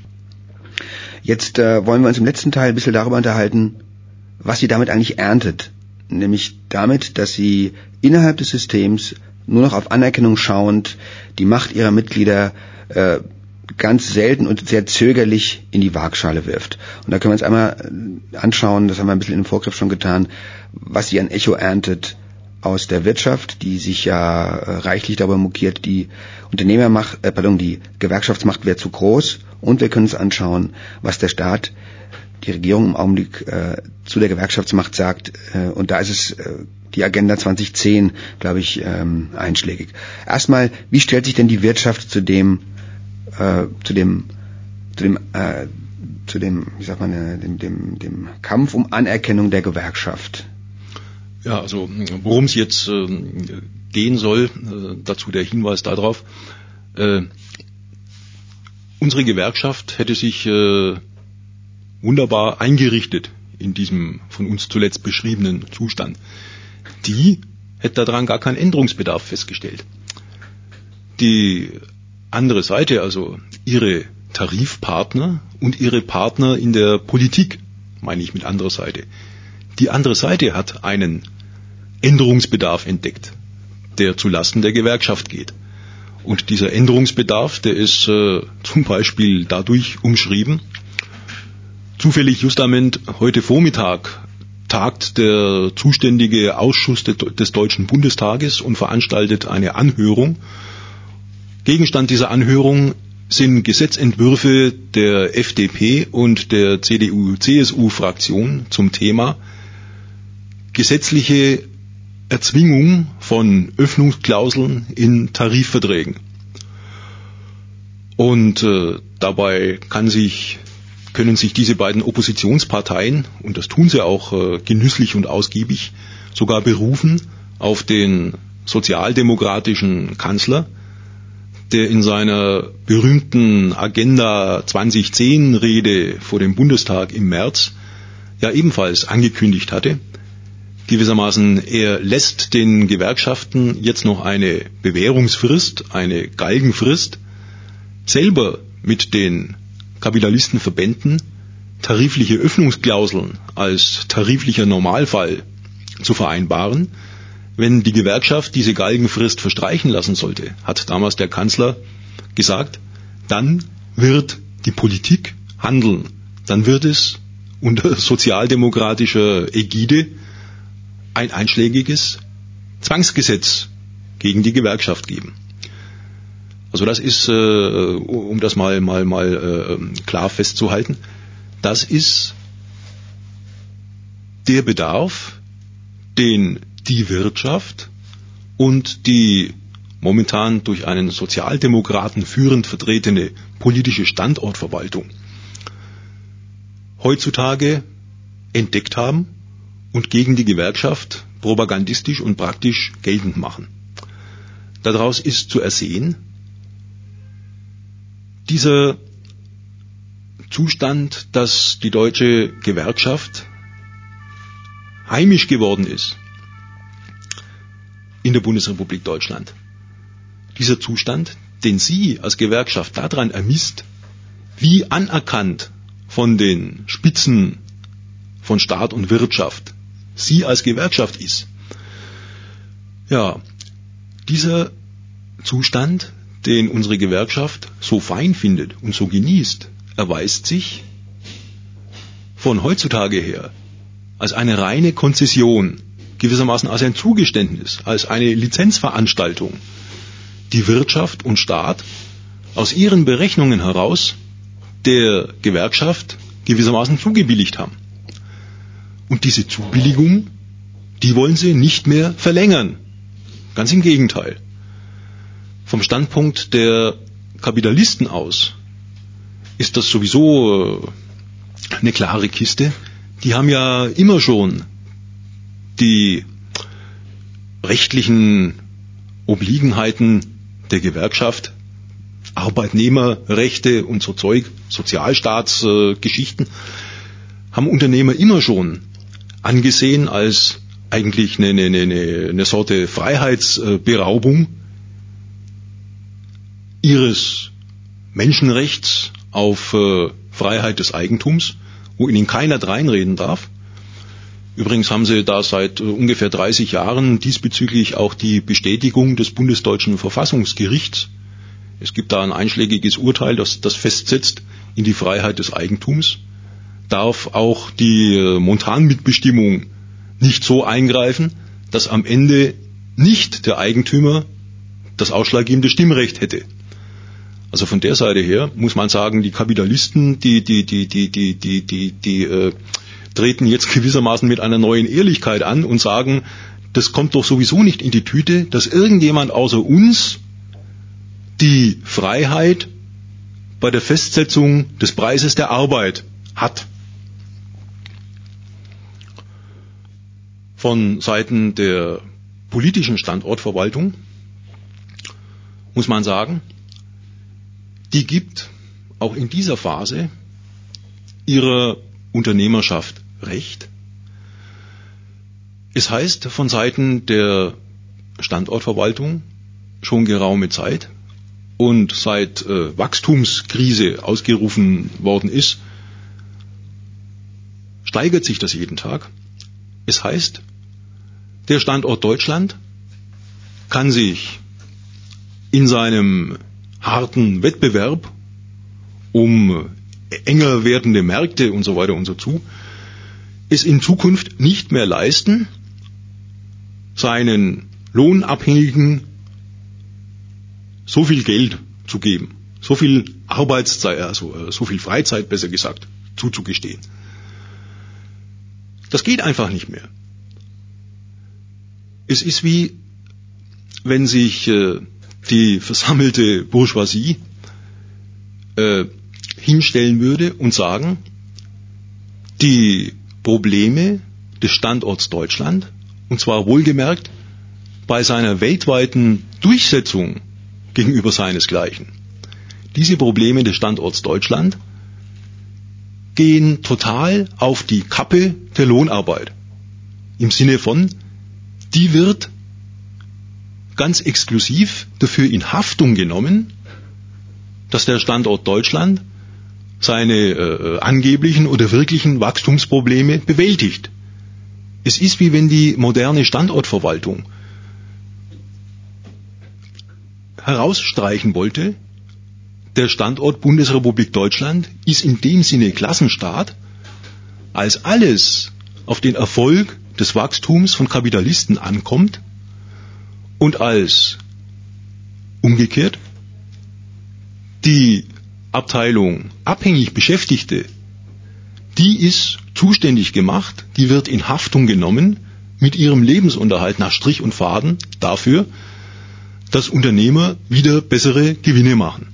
Jetzt äh, wollen wir uns im letzten Teil ein bisschen darüber unterhalten, was sie damit eigentlich erntet. Nämlich damit, dass sie innerhalb des Systems nur noch auf Anerkennung schauend die Macht ihrer Mitglieder äh, ganz selten und sehr zögerlich in die Waagschale wirft. Und da können wir uns einmal anschauen, das haben wir ein bisschen im Vorgriff schon getan, was sie an Echo erntet aus der Wirtschaft, die sich ja äh, reichlich darüber mokiert, die Unternehmermacht, äh, pardon, die Gewerkschaftsmacht wäre zu groß. Und wir können uns anschauen, was der Staat, die Regierung im Augenblick äh, zu der Gewerkschaftsmacht sagt. Äh, und da ist es äh, die Agenda zwanzig zehn, glaube ich, ähm, einschlägig. Erstmal, wie stellt sich denn die Wirtschaft zu dem, äh, zu dem, zu dem, äh, zu dem, wie sagt man, äh, dem, dem, dem Kampf um Anerkennung der Gewerkschaft? Ja, also worum es jetzt äh, gehen soll, äh, dazu der Hinweis darauf, äh, unsere Gewerkschaft hätte sich äh, wunderbar eingerichtet in diesem von uns zuletzt beschriebenen Zustand. Die hätte daran gar keinen Änderungsbedarf festgestellt. Die andere Seite, also ihre Tarifpartner und ihre Partner in der Politik, meine ich mit anderer Seite, die andere Seite hat einen Änderungsbedarf entdeckt, der zulasten der Gewerkschaft geht. Und dieser Änderungsbedarf, der ist äh, zum Beispiel dadurch umschrieben. Zufällig justament heute Vormittag tagt der zuständige Ausschuss de, des Deutschen Bundestages und veranstaltet eine Anhörung. Gegenstand dieser Anhörung sind Gesetzentwürfe der F D P und der C D U-C S U-Fraktion zum Thema gesetzliche Erzwingung von Öffnungsklauseln in Tarifverträgen. Und äh, dabei kann sich, können sich diese beiden Oppositionsparteien, und das tun sie auch äh, genüsslich und ausgiebig, sogar berufen auf den sozialdemokratischen Kanzler, der in seiner berühmten Agenda zwanzig zehn Rede vor dem Bundestag im März ja ebenfalls angekündigt hatte, gewissermaßen, er lässt den Gewerkschaften jetzt noch eine Bewährungsfrist, eine Galgenfrist, selber mit den Kapitalistenverbänden tarifliche Öffnungsklauseln als tariflicher Normalfall zu vereinbaren. Wenn die Gewerkschaft diese Galgenfrist verstreichen lassen sollte, hat damals der Kanzler gesagt, dann wird die Politik handeln. Dann wird es unter sozialdemokratischer Ägide ein einschlägiges Zwangsgesetz gegen die Gewerkschaft geben. Also das ist, äh, um das mal mal mal äh, klar festzuhalten, das ist der Bedarf, den die Wirtschaft und die momentan durch einen Sozialdemokraten führend vertretene politische Standortverwaltung heutzutage entdeckt haben und gegen die Gewerkschaft propagandistisch und praktisch geltend machen. Daraus ist zu ersehen, dieser Zustand, dass die deutsche Gewerkschaft heimisch geworden ist in der Bundesrepublik Deutschland. Dieser Zustand, den Sie als Gewerkschaft daran ermisst, wie anerkannt von den Spitzen von Staat und Wirtschaft Sie als Gewerkschaft ist. Ja, dieser Zustand, den unsere Gewerkschaft so fein findet und so genießt, erweist sich von heutzutage her als eine reine Konzession, gewissermaßen als ein Zugeständnis, als eine Lizenzveranstaltung, die Wirtschaft und Staat aus ihren Berechnungen heraus der Gewerkschaft gewissermaßen zugebilligt haben. Und diese Zubilligung, die wollen sie nicht mehr verlängern. Ganz im Gegenteil. Vom Standpunkt der Kapitalisten aus ist das sowieso eine klare Kiste. Die haben ja immer schon die rechtlichen Obliegenheiten der Gewerkschaft, Arbeitnehmerrechte und so Zeug, Sozialstaatsgeschichten, äh, haben Unternehmer immer schon angesehen als eigentlich eine, eine, eine, eine Sorte Freiheitsberaubung ihres Menschenrechts auf äh, Freiheit des Eigentums, wo ihnen keiner dreinreden darf. Übrigens haben sie da seit äh, ungefähr dreißig Jahren diesbezüglich auch die Bestätigung des Bundesdeutschen Verfassungsgerichts. Es gibt da ein einschlägiges Urteil, das das festsetzt, in die Freiheit des Eigentums darf auch die äh, Montanmitbestimmung nicht so eingreifen, dass am Ende nicht der Eigentümer das ausschlaggebende Stimmrecht hätte. Also von der Seite her muss man sagen, die Kapitalisten, die die die die die die die die äh, treten jetzt gewissermaßen mit einer neuen Ehrlichkeit an und sagen, das kommt doch sowieso nicht in die Tüte, dass irgendjemand außer uns die Freiheit bei der Festsetzung des Preises der Arbeit hat. Von Seiten der politischen Standortverwaltung muss man sagen, die gibt auch in dieser Phase ihrer Unternehmerschaft Recht. Es heißt von Seiten der Standortverwaltung schon geraume Zeit und seit äh, Wachstumskrise ausgerufen worden ist, steigert sich das jeden Tag. Es heißt, der Standort Deutschland kann sich in seinem harten Wettbewerb um enger werdende Märkte und so weiter und so zu, es in Zukunft nicht mehr leisten, seinen Lohnabhängigen so viel Geld zu geben, so viel Arbeitszeit, also so viel Freizeit, besser gesagt, zuzugestehen. Das geht einfach nicht mehr. Es ist wie, wenn sich äh, die versammelte Bourgeoisie äh, hinstellen würde und sagen, die Probleme des Standorts Deutschland, und zwar wohlgemerkt bei seiner weltweiten Durchsetzung gegenüber seinesgleichen, diese Probleme des Standorts Deutschland gehen total auf die Kappe der Lohnarbeit. Im Sinne von, die wird ganz exklusiv dafür in Haftung genommen, dass der Standort Deutschland seine äh, angeblichen oder wirklichen Wachstumsprobleme bewältigt. Es ist wie wenn die moderne Standortverwaltung herausstreichen wollte, der Standort Bundesrepublik Deutschland ist in dem Sinne Klassenstaat, als alles auf den Erfolg des Wachstums von Kapitalisten ankommt und als umgekehrt die Abteilung abhängig Beschäftigte, die ist zuständig gemacht, die wird in Haftung genommen mit ihrem Lebensunterhalt nach Strich und Faden dafür, dass Unternehmer wieder bessere Gewinne machen.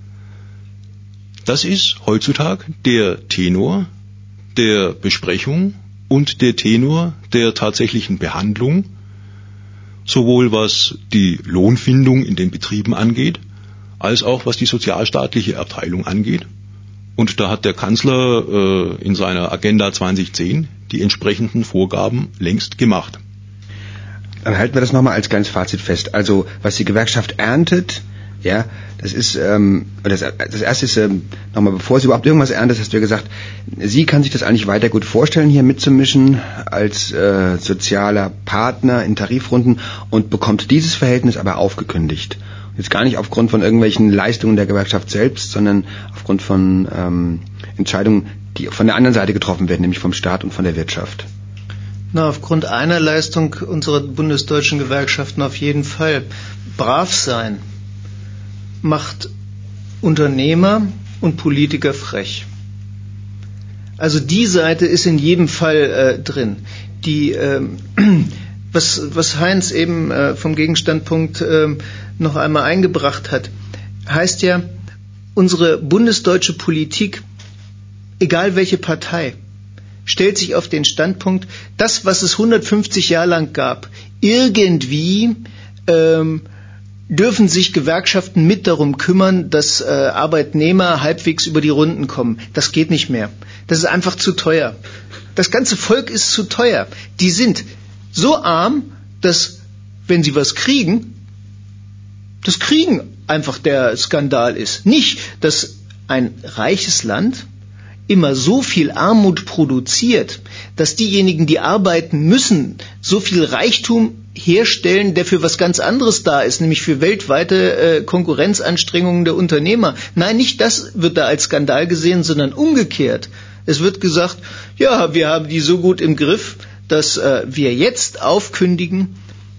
Das ist heutzutage der Tenor der Besprechung und der Tenor der tatsächlichen Behandlung, sowohl was die Lohnfindung in den Betrieben angeht, als auch was die sozialstaatliche Abteilung angeht. Und da hat der Kanzler äh, in seiner Agenda zwanzig zehn die entsprechenden Vorgaben längst gemacht. Dann halten wir das nochmal als kleines Fazit fest. Also was die Gewerkschaft erntet, ja, das ist, ähm, das, das erste ist, ähm, nochmal bevor sie überhaupt irgendwas erntet, hast du ja gesagt, sie kann sich das eigentlich weiter gut vorstellen, hier mitzumischen als äh, sozialer Partner in Tarifrunden und bekommt dieses Verhältnis aber aufgekündigt. Jetzt gar nicht aufgrund von irgendwelchen Leistungen der Gewerkschaft selbst, sondern aufgrund von ähm, Entscheidungen, die von der anderen Seite getroffen werden, nämlich vom Staat und von der Wirtschaft. Na, aufgrund einer Leistung unserer bundesdeutschen Gewerkschaften auf jeden Fall. Brav sein macht Unternehmer und Politiker frech. Also die Seite ist in jedem Fall äh, drin. Die, äh, was, was Heinz eben äh, vom Gegenstandpunkt äh, noch einmal eingebracht hat, heißt ja, unsere bundesdeutsche Politik, egal welche Partei, stellt sich auf den Standpunkt, das, was es hundertfünfzig Jahre lang gab, irgendwie ähm, dürfen sich Gewerkschaften mit darum kümmern, dass äh, Arbeitnehmer halbwegs über die Runden kommen. Das geht nicht mehr. Das ist einfach zu teuer. Das ganze Volk ist zu teuer. Die sind so arm, dass, wenn sie was kriegen, das Kriegen einfach der Skandal ist. Nicht, dass ein reiches Land immer so viel Armut produziert, dass diejenigen, die arbeiten müssen, so viel Reichtum herstellen, der für was ganz anderes da ist, nämlich für weltweite äh, Konkurrenzanstrengungen der Unternehmer. Nein, nicht das wird da als Skandal gesehen, sondern umgekehrt. Es wird gesagt, ja, wir haben die so gut im Griff, dass äh, wir jetzt aufkündigen,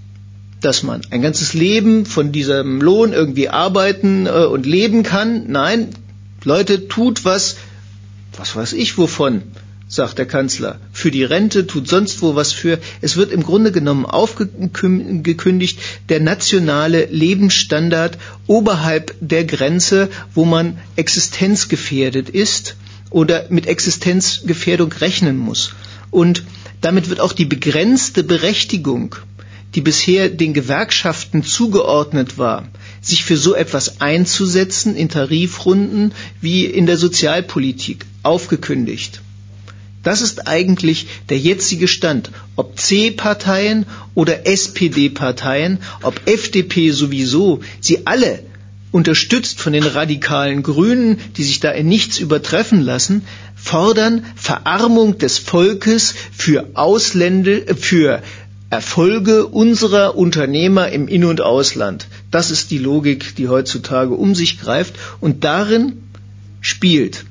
dass man ein ganzes Leben von diesem Lohn irgendwie arbeiten äh, und leben kann. Nein, Leute, tut was, was weiß ich wovon, sagt der Kanzler, für die Rente, tut sonst wo was für. Es wird im Grunde genommen aufgekündigt, der nationale Lebensstandard oberhalb der Grenze, wo man existenzgefährdet ist oder mit Existenzgefährdung rechnen muss. Und damit wird auch die begrenzte Berechtigung, die bisher den Gewerkschaften zugeordnet war, sich für so etwas einzusetzen in Tarifrunden wie in der Sozialpolitik, aufgekündigt. Das ist eigentlich der jetzige Stand, ob C-Parteien oder S P D-Parteien, ob F D P sowieso, sie alle, unterstützt von den radikalen Grünen, die sich da in nichts übertreffen lassen, fordern Verarmung des Volkes für Ausländer, für Erfolge unserer Unternehmer im In- und Ausland. Das ist die Logik, die heutzutage um sich greift, und darin spielt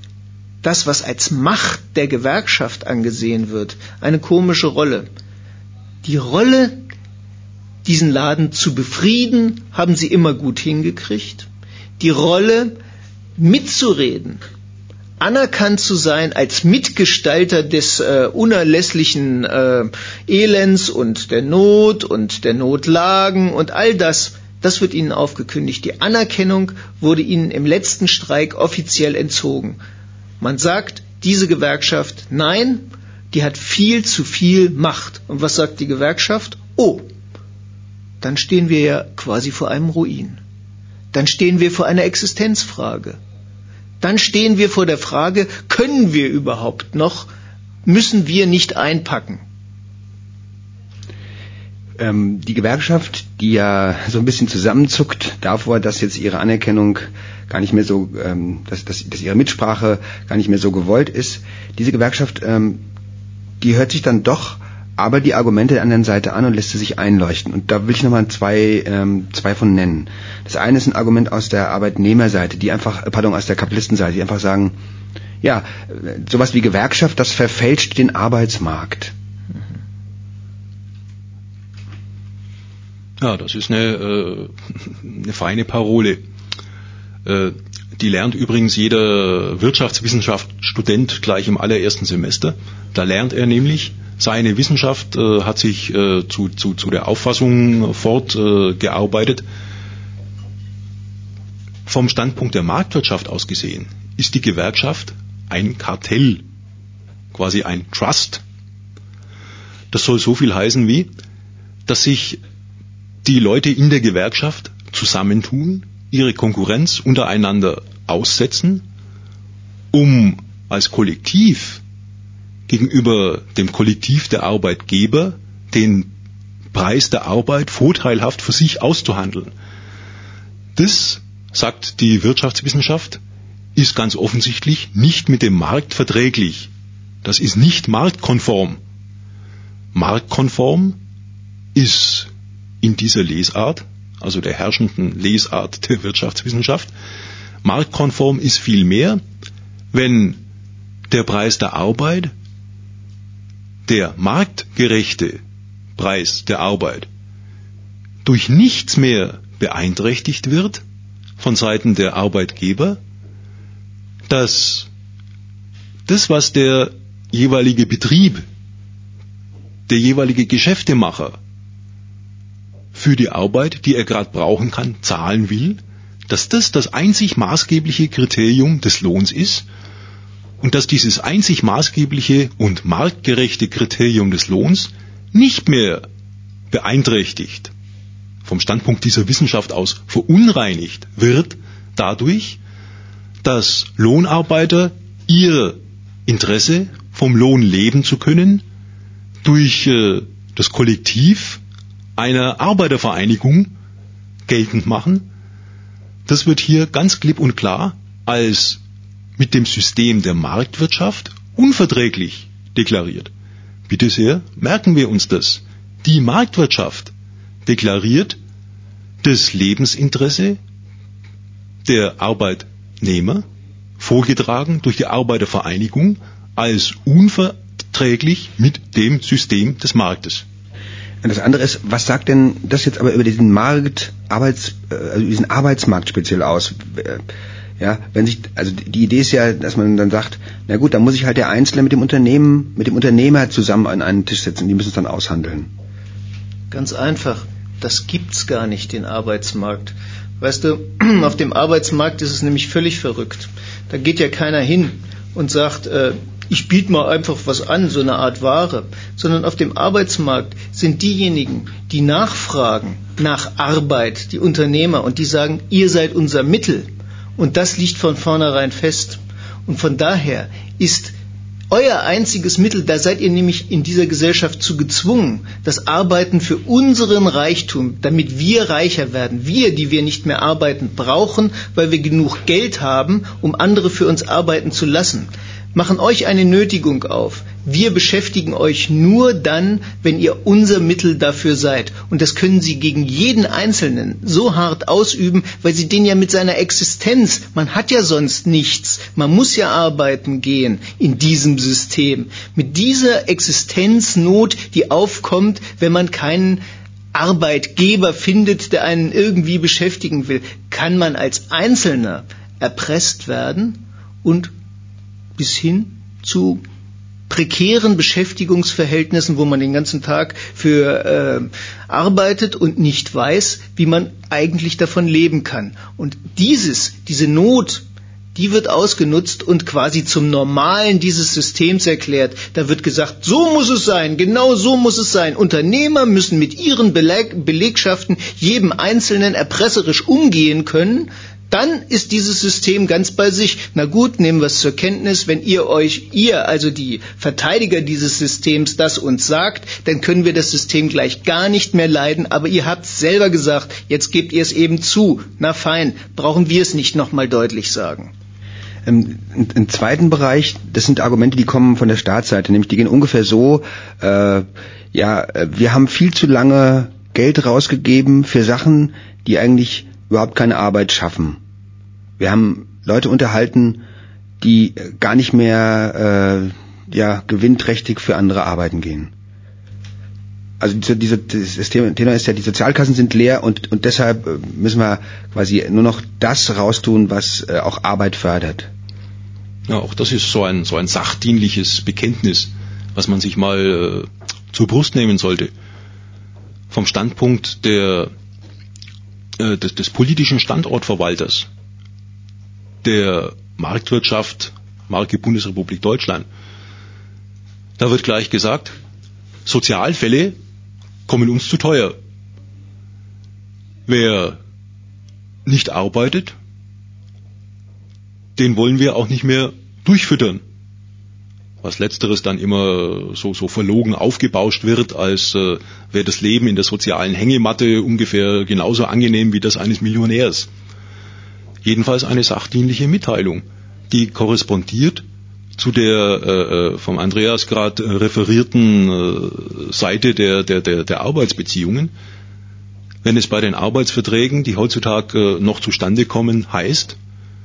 das, was als Macht der Gewerkschaft angesehen wird, eine komische Rolle. Die Rolle, diesen Laden zu befrieden, haben sie immer gut hingekriegt. Die Rolle, mitzureden, anerkannt zu sein als Mitgestalter des äh, unerlässlichen äh, Elends und der Not und der Notlagen und all das, das wird ihnen aufgekündigt. Die Anerkennung wurde ihnen im letzten Streik offiziell entzogen. Man sagt, diese Gewerkschaft, nein, die hat viel zu viel Macht. Und was sagt die Gewerkschaft? Oh, dann stehen wir ja quasi vor einem Ruin. Dann stehen wir vor einer Existenzfrage. Dann stehen wir vor der Frage, können wir überhaupt noch, müssen wir nicht einpacken? Ähm, die Gewerkschaft, die ja so ein bisschen zusammenzuckt davor, dass jetzt ihre Anerkennung gar nicht mehr so, ähm, dass, dass, dass ihre Mitsprache gar nicht mehr so gewollt ist, diese Gewerkschaft, ähm, die hört sich dann doch aber die Argumente der anderen Seite an und lässt sie sich einleuchten. Und da will ich nochmal zwei, ähm, zwei von nennen. Das eine ist ein Argument aus der Arbeitnehmerseite, die einfach, pardon, aus der Kapitalistenseite, die einfach sagen, ja, sowas wie Gewerkschaft, das verfälscht den Arbeitsmarkt. Ja, das ist eine, äh, eine feine Parole. Äh, die lernt übrigens jeder Wirtschaftswissenschaftsstudent gleich im allerersten Semester. Da lernt er nämlich, seine Wissenschaft äh, hat sich äh, zu, zu, zu der Auffassung fortgearbeitet. Äh, Vom Standpunkt der Marktwirtschaft aus gesehen ist die Gewerkschaft ein Kartell, quasi ein Trust. Das soll so viel heißen wie, dass sich die Leute in der Gewerkschaft zusammentun, ihre Konkurrenz untereinander aussetzen, um als Kollektiv gegenüber dem Kollektiv der Arbeitgeber, den Preis der Arbeit vorteilhaft für sich auszuhandeln. Das, sagt die Wirtschaftswissenschaft, ist ganz offensichtlich nicht mit dem Markt verträglich. Das ist nicht marktkonform. Marktkonform ist in dieser Lesart, also der herrschenden Lesart der Wirtschaftswissenschaft, marktkonform ist vielmehr, wenn der Preis der Arbeit, der marktgerechte Preis der Arbeit, durch nichts mehr beeinträchtigt wird von Seiten der Arbeitgeber, dass das, was der jeweilige Betrieb, der jeweilige Geschäftemacher für die Arbeit, die er gerade brauchen kann, zahlen will, dass das das einzig maßgebliche Kriterium des Lohns ist und dass dieses einzig maßgebliche und marktgerechte Kriterium des Lohns nicht mehr beeinträchtigt, vom Standpunkt dieser Wissenschaft aus verunreinigt wird dadurch, dass Lohnarbeiter ihr Interesse vom Lohn leben zu können durch äh, das Kollektiv einer Arbeitervereinigung geltend machen. Das wird hier ganz klipp und klar als mit dem System der Marktwirtschaft unverträglich deklariert. Bitte sehr, merken wir uns das. Die Marktwirtschaft deklariert das Lebensinteresse der Arbeitnehmer, vorgetragen durch die Arbeitervereinigung, als unverträglich mit dem System des Marktes. Das andere ist, was sagt denn das jetzt aber über diesen Markt, Arbeits, also diesen Arbeitsmarkt speziell aus? Ja, wenn sich, also die Idee ist ja, dass man dann sagt, na gut, dann muss sich halt der Einzelne mit dem Unternehmen, mit dem Unternehmer zusammen an einen Tisch setzen, die müssen es dann aushandeln. Ganz einfach, das gibt's gar nicht, den Arbeitsmarkt. Weißt du, auf dem Arbeitsmarkt ist es nämlich völlig verrückt. Da geht ja keiner hin und sagt, äh, ich biete mal einfach was an, so eine Art Ware, sondern auf dem Arbeitsmarkt sind diejenigen, die nachfragen nach Arbeit, die Unternehmer, und die sagen, ihr seid unser Mittel. Und das liegt von vornherein fest. Und von daher ist euer einziges Mittel, da seid ihr nämlich in dieser Gesellschaft zu gezwungen, das Arbeiten für unseren Reichtum, damit wir reicher werden. Wir, die wir nicht mehr arbeiten, brauchen, weil wir genug Geld haben, um andere für uns arbeiten zu lassen. Machen euch eine Nötigung auf. Wir beschäftigen euch nur dann, wenn ihr unser Mittel dafür seid. Und das können sie gegen jeden Einzelnen so hart ausüben, weil sie den ja mit seiner Existenz, man hat ja sonst nichts, man muss ja arbeiten gehen in diesem System. Mit dieser Existenznot, die aufkommt, wenn man keinen Arbeitgeber findet, der einen irgendwie beschäftigen will, kann man als Einzelner erpresst werden und bis hin zu prekären Beschäftigungsverhältnissen, wo man den ganzen Tag für äh, arbeitet und nicht weiß, wie man eigentlich davon leben kann. Und dieses, diese Not, die wird ausgenutzt und quasi zum Normalen dieses Systems erklärt. Da wird gesagt, so muss es sein, genau so muss es sein. Unternehmer müssen mit ihren Beleg- Belegschaften jedem Einzelnen erpresserisch umgehen können. Dann ist dieses System ganz bei sich. Na gut, nehmen wir es zur Kenntnis. Wenn ihr euch, ihr, also die Verteidiger dieses Systems, das uns sagt, dann können wir das System gleich gar nicht mehr leiden. Aber ihr habt es selber gesagt, jetzt gebt ihr es eben zu. Na fein, brauchen wir es nicht nochmal deutlich sagen. Im, im zweiten Bereich, das sind Argumente, die kommen von der Staatsseite, nämlich die gehen ungefähr so, äh, ja, wir haben viel zu lange Geld rausgegeben für Sachen, die eigentlich überhaupt keine Arbeit schaffen. Wir haben Leute unterhalten, die gar nicht mehr äh, ja, gewinnträchtig für andere arbeiten gehen. Also diese, diese, das Thema ist ja, die Sozialkassen sind leer und, und deshalb müssen wir quasi nur noch das raustun, was äh, auch Arbeit fördert. Ja, auch das ist so ein, so ein sachdienliches Bekenntnis, was man sich mal äh, zur Brust nehmen sollte. Vom Standpunkt der, äh, des, des politischen Standortverwalters der Marktwirtschaft, Marke Bundesrepublik Deutschland. Da wird gleich gesagt, Sozialfälle kommen uns zu teuer. Wer nicht arbeitet, den wollen wir auch nicht mehr durchfüttern. was letzteres dann immer so, so verlogen aufgebauscht wird, als äh, wäre das Leben in der sozialen Hängematte ungefähr genauso angenehm wie das eines Millionärs. Jedenfalls eine sachdienliche Mitteilung, die korrespondiert zu der äh, vom Andreas gerade äh, referierten äh, Seite der, der, der, der Arbeitsbeziehungen. Wenn es bei den Arbeitsverträgen, die heutzutage äh, noch zustande kommen, heißt,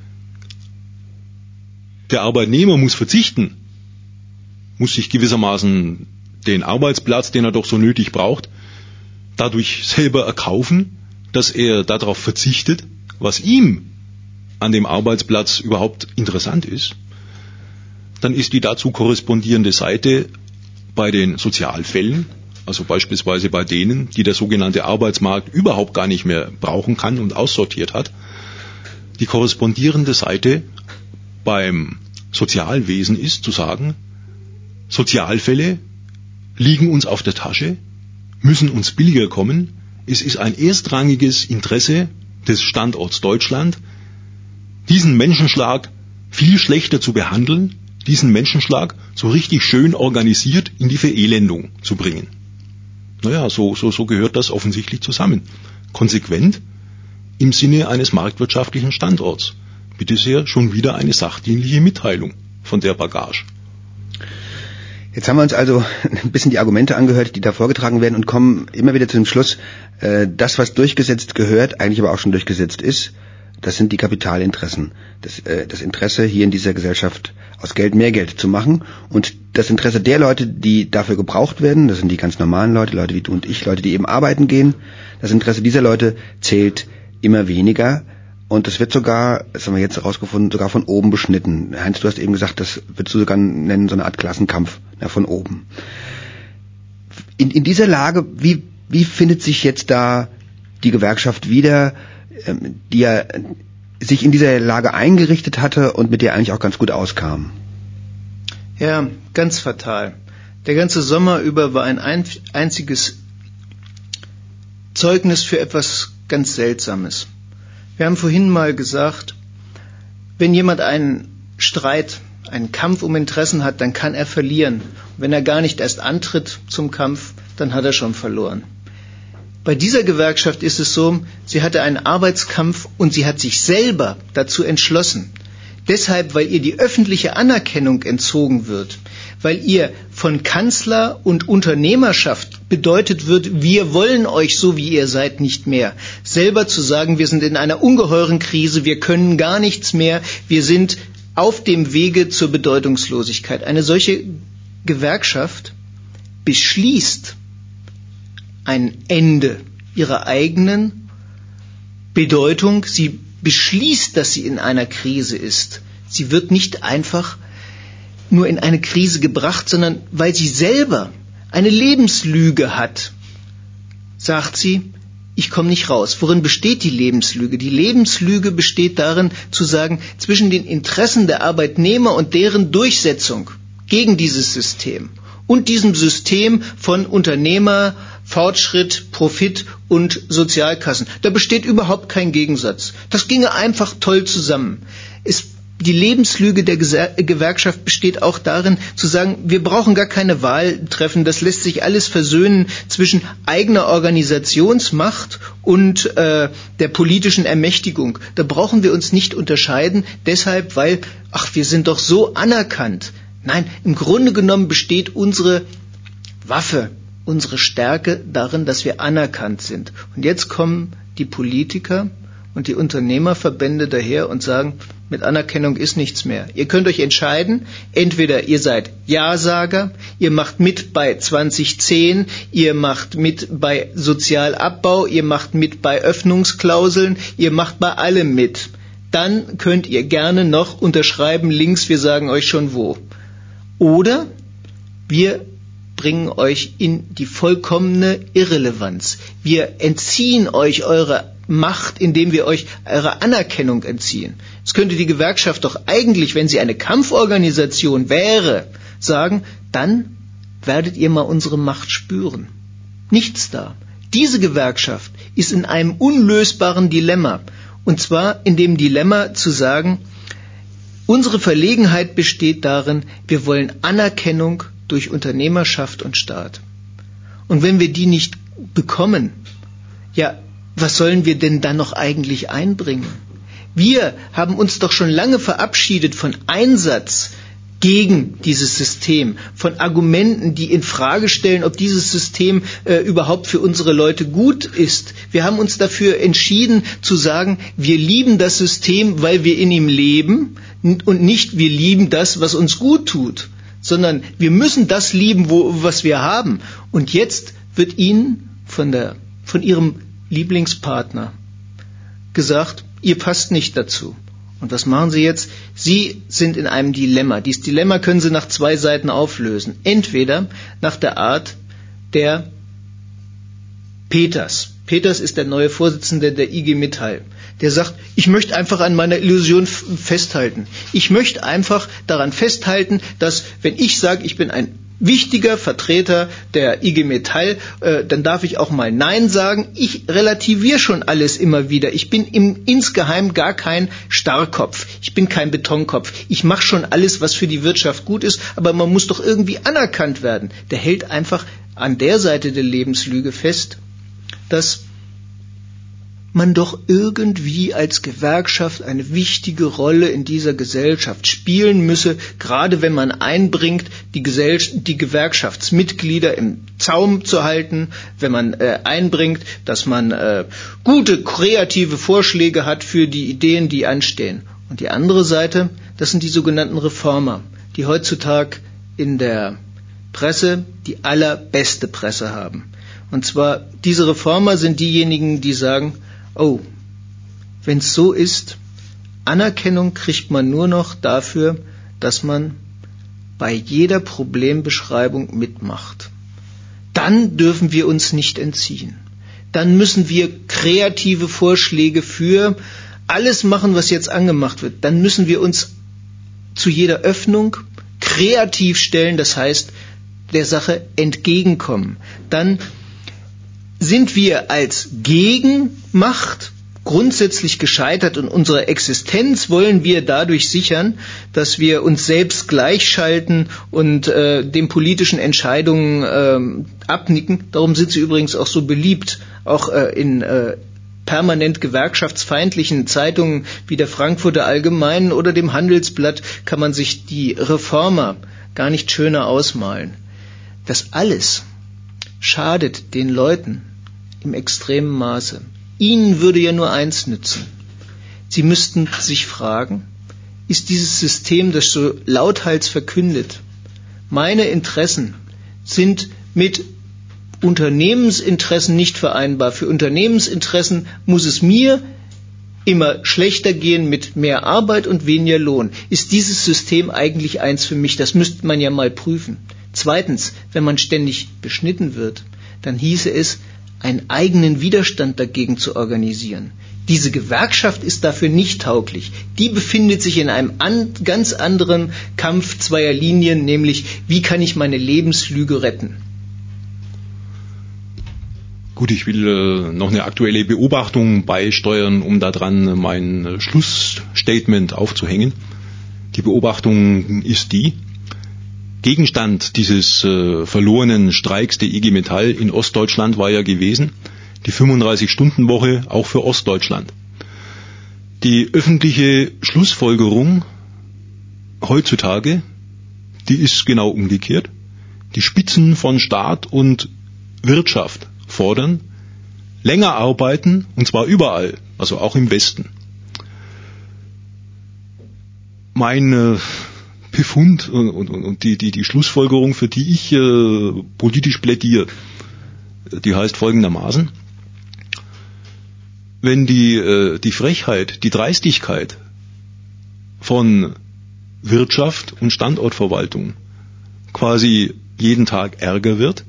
der Arbeitnehmer muss verzichten, muss sich gewissermaßen den Arbeitsplatz, den er doch so nötig braucht, dadurch selber erkaufen, dass er darauf verzichtet, was ihm an dem Arbeitsplatz überhaupt interessant ist, dann ist die dazu korrespondierende Seite bei den Sozialfällen, also beispielsweise bei denen, die der sogenannte Arbeitsmarkt überhaupt gar nicht mehr brauchen kann und aussortiert hat, die korrespondierende Seite beim Sozialwesen ist zu sagen, Sozialfälle liegen uns auf der Tasche, müssen uns billiger kommen, es ist ein erstrangiges Interesse des Standorts Deutschland, diesen Menschenschlag viel schlechter zu behandeln, diesen Menschenschlag so richtig schön organisiert in die Verelendung zu bringen. Naja, so, so, so gehört das offensichtlich zusammen. Konsequent im Sinne eines marktwirtschaftlichen Standorts. Bitte sehr, schon wieder eine sachdienliche Mitteilung von der Bagage. Jetzt haben wir uns also ein bisschen die Argumente angehört, die da vorgetragen werden und kommen immer wieder zu dem Schluss, äh, das, was durchgesetzt gehört, eigentlich aber auch schon durchgesetzt ist, das sind die Kapitalinteressen. Das, äh, das Interesse, hier in dieser Gesellschaft aus Geld mehr Geld zu machen und das Interesse der Leute, die dafür gebraucht werden, das sind die ganz normalen Leute, Leute wie du und ich, Leute, die eben arbeiten gehen, das Interesse dieser Leute zählt immer weniger und das wird sogar, das haben wir jetzt herausgefunden, sogar von oben beschnitten. Heinz, du hast eben gesagt, das würdest du sogar nennen, so eine Art Klassenkampf, ja, von oben. In, in dieser Lage, wie, wie findet sich jetzt da die Gewerkschaft wieder, die ja sich in dieser Lage eingerichtet hatte und mit der eigentlich auch ganz gut auskam? Ja, ganz fatal. Der ganze Sommer über war ein einziges Zeugnis für etwas ganz Seltsames. Wir haben vorhin mal gesagt, wenn jemand einen Streit, einen Kampf um Interessen hat, dann kann er verlieren. Wenn er gar nicht erst antritt zum Kampf, dann hat er schon verloren. Bei dieser Gewerkschaft ist es so, sie hatte einen Arbeitskampf und sie hat sich selber dazu entschlossen. Deshalb, weil ihr die öffentliche Anerkennung entzogen wird, weil ihr von Kanzler und Unternehmerschaft bedeutet wird, wir wollen euch so, wie ihr seid, nicht mehr. Selber zu sagen, wir sind in einer ungeheuren Krise, wir können gar nichts mehr, wir sind auf dem Wege zur Bedeutungslosigkeit. Eine solche Gewerkschaft beschließt ein Ende ihrer eigenen Bedeutung. Sie beschließt, dass sie in einer Krise ist. Sie wird nicht einfach nur in eine Krise gebracht, sondern weil sie selber eine Lebenslüge hat, sagt sie, ich komme nicht raus. Worin besteht die Lebenslüge? Die Lebenslüge besteht darin, zu sagen, zwischen den Interessen der Arbeitnehmer und deren Durchsetzung gegen dieses System und diesem System von Unternehmer, Fortschritt, Profit und Sozialkassen. Da besteht überhaupt kein Gegensatz. Das ginge einfach toll zusammen. Es, die Lebenslüge der Gese- Gewerkschaft besteht auch darin, zu sagen, wir brauchen gar keine Wahl treffen. Das lässt sich alles versöhnen zwischen eigener Organisationsmacht und äh, der politischen Ermächtigung. Da brauchen wir uns nicht unterscheiden, deshalb, weil, ach, wir sind doch so anerkannt. Nein, im Grunde genommen besteht unsere Waffe, unsere Stärke darin, dass wir anerkannt sind. Und jetzt kommen die Politiker und die Unternehmerverbände daher und sagen, mit Anerkennung ist nichts mehr. Ihr könnt euch entscheiden, entweder ihr seid Ja-Sager, ihr macht mit bei zwanzig zehn, ihr macht mit bei Sozialabbau, ihr macht mit bei Öffnungsklauseln, ihr macht bei allem mit. Dann könnt ihr gerne noch unterschreiben, links, wir sagen euch schon wo. Oder wir bringen euch in die vollkommene Irrelevanz. Wir entziehen euch eure Macht, indem wir euch eure Anerkennung entziehen. Jetzt könnte die Gewerkschaft doch eigentlich, wenn sie eine Kampforganisation wäre, sagen, dann werdet ihr mal unsere Macht spüren. Nichts da. Diese Gewerkschaft ist in einem unlösbaren Dilemma. Und zwar in dem Dilemma zu sagen, Unsere Verlegenheit besteht darin, wir wollen Anerkennung durch Unternehmerschaft und Staat. Und wenn wir die nicht bekommen, ja, was sollen wir denn dann noch eigentlich einbringen? Wir haben uns doch schon lange verabschiedet von Einsatz gegen dieses System, von Argumenten, die in Frage stellen, ob dieses System äh, überhaupt für unsere Leute gut ist. Wir haben uns dafür entschieden zu sagen, wir lieben das System, weil wir in ihm leben und nicht wir lieben das, was uns gut tut, sondern wir müssen das lieben, wo, was wir haben. Und jetzt wird Ihnen von, der, von Ihrem Lieblingspartner gesagt, ihr passt nicht dazu. Und was machen Sie jetzt? Sie sind in einem Dilemma. Dieses Dilemma können Sie nach zwei Seiten auflösen. Entweder nach der Art der Peters. Peters ist der neue Vorsitzende der I G Metall. Der sagt, ich möchte einfach an meiner Illusion f- festhalten. Ich möchte einfach daran festhalten, dass wenn ich sage, ich bin ein wichtiger Vertreter der I G Metall, äh, dann darf ich auch mal Nein sagen. Ich relativiere schon alles immer wieder. Ich bin im, insgeheim gar kein Starrkopf. Ich bin kein Betonkopf. Ich mache schon alles, was für die Wirtschaft gut ist, aber man muss doch irgendwie anerkannt werden. Der hält einfach an der Seite der Lebenslüge fest, dass man doch irgendwie als Gewerkschaft eine wichtige Rolle in dieser Gesellschaft spielen müsse, gerade wenn man einbringt, die, Gesell- die Gewerkschaftsmitglieder im Zaum zu halten, wenn man äh, einbringt, dass man äh, gute, kreative Vorschläge hat für die Ideen, die anstehen. Und die andere Seite, das sind die sogenannten Reformer, die heutzutage in der Presse die allerbeste Presse haben. Und zwar, diese Reformer sind diejenigen, die sagen, oh, wenn es so ist, Anerkennung kriegt man nur noch dafür, dass man bei jeder Problembeschreibung mitmacht. Dann dürfen wir uns nicht entziehen. Dann müssen wir kreative Vorschläge für alles machen, was jetzt angemacht wird. Dann müssen wir uns zu jeder Öffnung kreativ stellen, das heißt, der Sache entgegenkommen. Dann sind wir als Gegenmacht grundsätzlich gescheitert und unsere Existenz wollen wir dadurch sichern, dass wir uns selbst gleichschalten und äh, den politischen Entscheidungen äh, abnicken. Darum sind sie übrigens auch so beliebt, auch äh, in äh, permanent gewerkschaftsfeindlichen Zeitungen wie der Frankfurter Allgemeinen oder dem Handelsblatt kann man sich die Reformer gar nicht schöner ausmalen. Das alles schadet den Leuten im extremen Maße. Ihnen würde ja nur eins nützen. Sie müssten sich fragen, ist dieses System, das so lauthals verkündet, meine Interessen sind mit Unternehmensinteressen nicht vereinbar. Für Unternehmensinteressen muss es mir immer schlechter gehen mit mehr Arbeit und weniger Lohn. Ist dieses System eigentlich eins für mich? Das müsste man ja mal prüfen. Zweitens, wenn man ständig beschnitten wird, dann hieße es, einen eigenen Widerstand dagegen zu organisieren. Diese Gewerkschaft ist dafür nicht tauglich. Die befindet sich in einem an, ganz anderen Kampf zweier Linien, nämlich wie kann ich meine Lebenslüge retten? Gut, ich will äh, noch eine aktuelle Beobachtung beisteuern, um daran mein äh, Schlussstatement aufzuhängen. Die Beobachtung ist die: Gegenstand dieses äh, verlorenen Streiks der I G Metall in Ostdeutschland war ja gewesen, die fünfunddreißig-Stunden-Woche auch für Ostdeutschland. Die öffentliche Schlussfolgerung heutzutage, die ist genau umgekehrt. Die Spitzen von Staat und Wirtschaft fordern, länger arbeiten, und zwar überall, also auch im Westen. Mein äh, Befund und, und, und die, die, die Schlussfolgerung, für die ich äh, politisch plädiere, die heißt folgendermaßen: Wenn die, äh, die Frechheit, die Dreistigkeit von Wirtschaft und Standortverwaltung quasi jeden Tag ärger wird,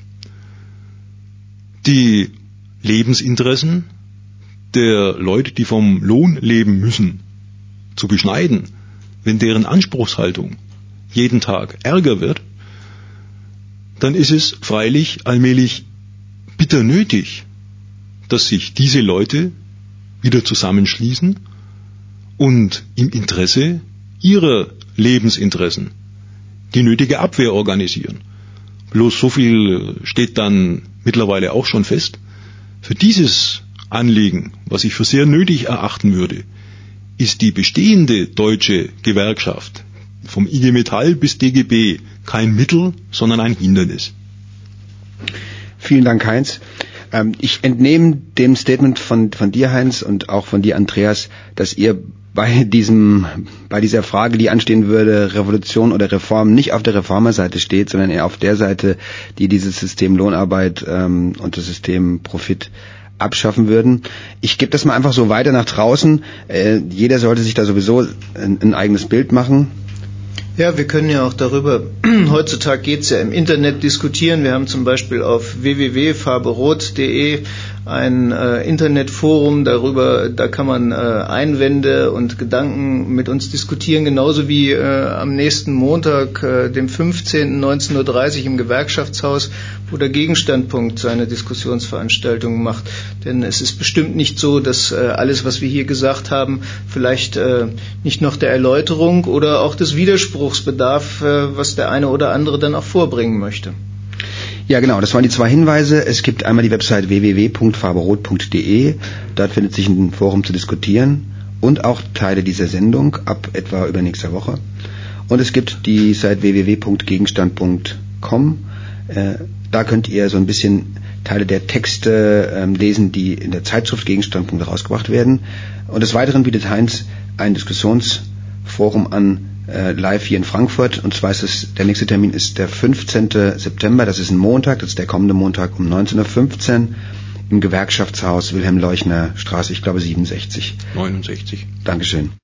die Lebensinteressen der Leute, die vom Lohn leben müssen, zu beschneiden, wenn deren Anspruchshaltung jeden Tag ärger wird, dann ist es freilich allmählich bitter nötig, dass sich diese Leute wieder zusammenschließen und im Interesse ihrer Lebensinteressen die nötige Abwehr organisieren. Bloß so viel steht dann mittlerweile auch schon fest. Für dieses Anliegen, was ich für sehr nötig erachten würde, ist die bestehende deutsche Gewerkschaft vom I G Metall bis D G B kein Mittel, sondern ein Hindernis. Vielen Dank, Heinz. Ich entnehme dem Statement von, von dir, Heinz, und auch von dir, Andreas, dass ihr bei diesem, bei dieser Frage, die anstehen würde, Revolution oder Reform, nicht auf der Reformerseite steht, sondern eher auf der Seite, die dieses System Lohnarbeit ähm, und das System Profit abschaffen würden. Ich gebe das mal einfach so weiter nach draußen. Äh, jeder sollte sich da sowieso ein, ein eigenes Bild machen. Ja, wir können ja auch darüber, heutzutage geht's ja im Internet diskutieren. Wir haben zum Beispiel auf w w w punkt farberot punkt de ein äh, Internetforum darüber, da kann man äh, Einwände und Gedanken mit uns diskutieren, genauso wie äh, am nächsten Montag, äh, dem fünfzehnten neunzehn Uhr dreißig im Gewerkschaftshaus, wo der Gegenstandpunkt seine Diskussionsveranstaltungen macht. Denn es ist bestimmt nicht so, dass äh, alles, was wir hier gesagt haben, vielleicht äh, nicht noch der Erläuterung oder auch des Widerspruchs bedarf, äh, was der eine oder andere dann auch vorbringen möchte. Ja, genau, das waren die zwei Hinweise. Es gibt einmal die Website w w w punkt farberot punkt de. Dort findet sich ein Forum zu diskutieren und auch Teile dieser Sendung ab etwa übernächster Woche. Und es gibt die Seite w w w punkt gegenstand punkt com. Äh, da könnt ihr so ein bisschen Teile der Texte ähm, lesen, die in der Zeitschrift Gegenstandpunkt herausgebracht werden. Und des Weiteren bietet Heinz ein Diskussionsforum an, äh, live hier in Frankfurt. Und zwar ist es, der nächste Termin ist der fünfzehnten September, das ist ein Montag, das ist der kommende Montag um neunzehn Uhr fünfzehn im Gewerkschaftshaus Wilhelm Leuchner Straße, ich glaube siebenundsechzig. neunundsechzig. Dankeschön.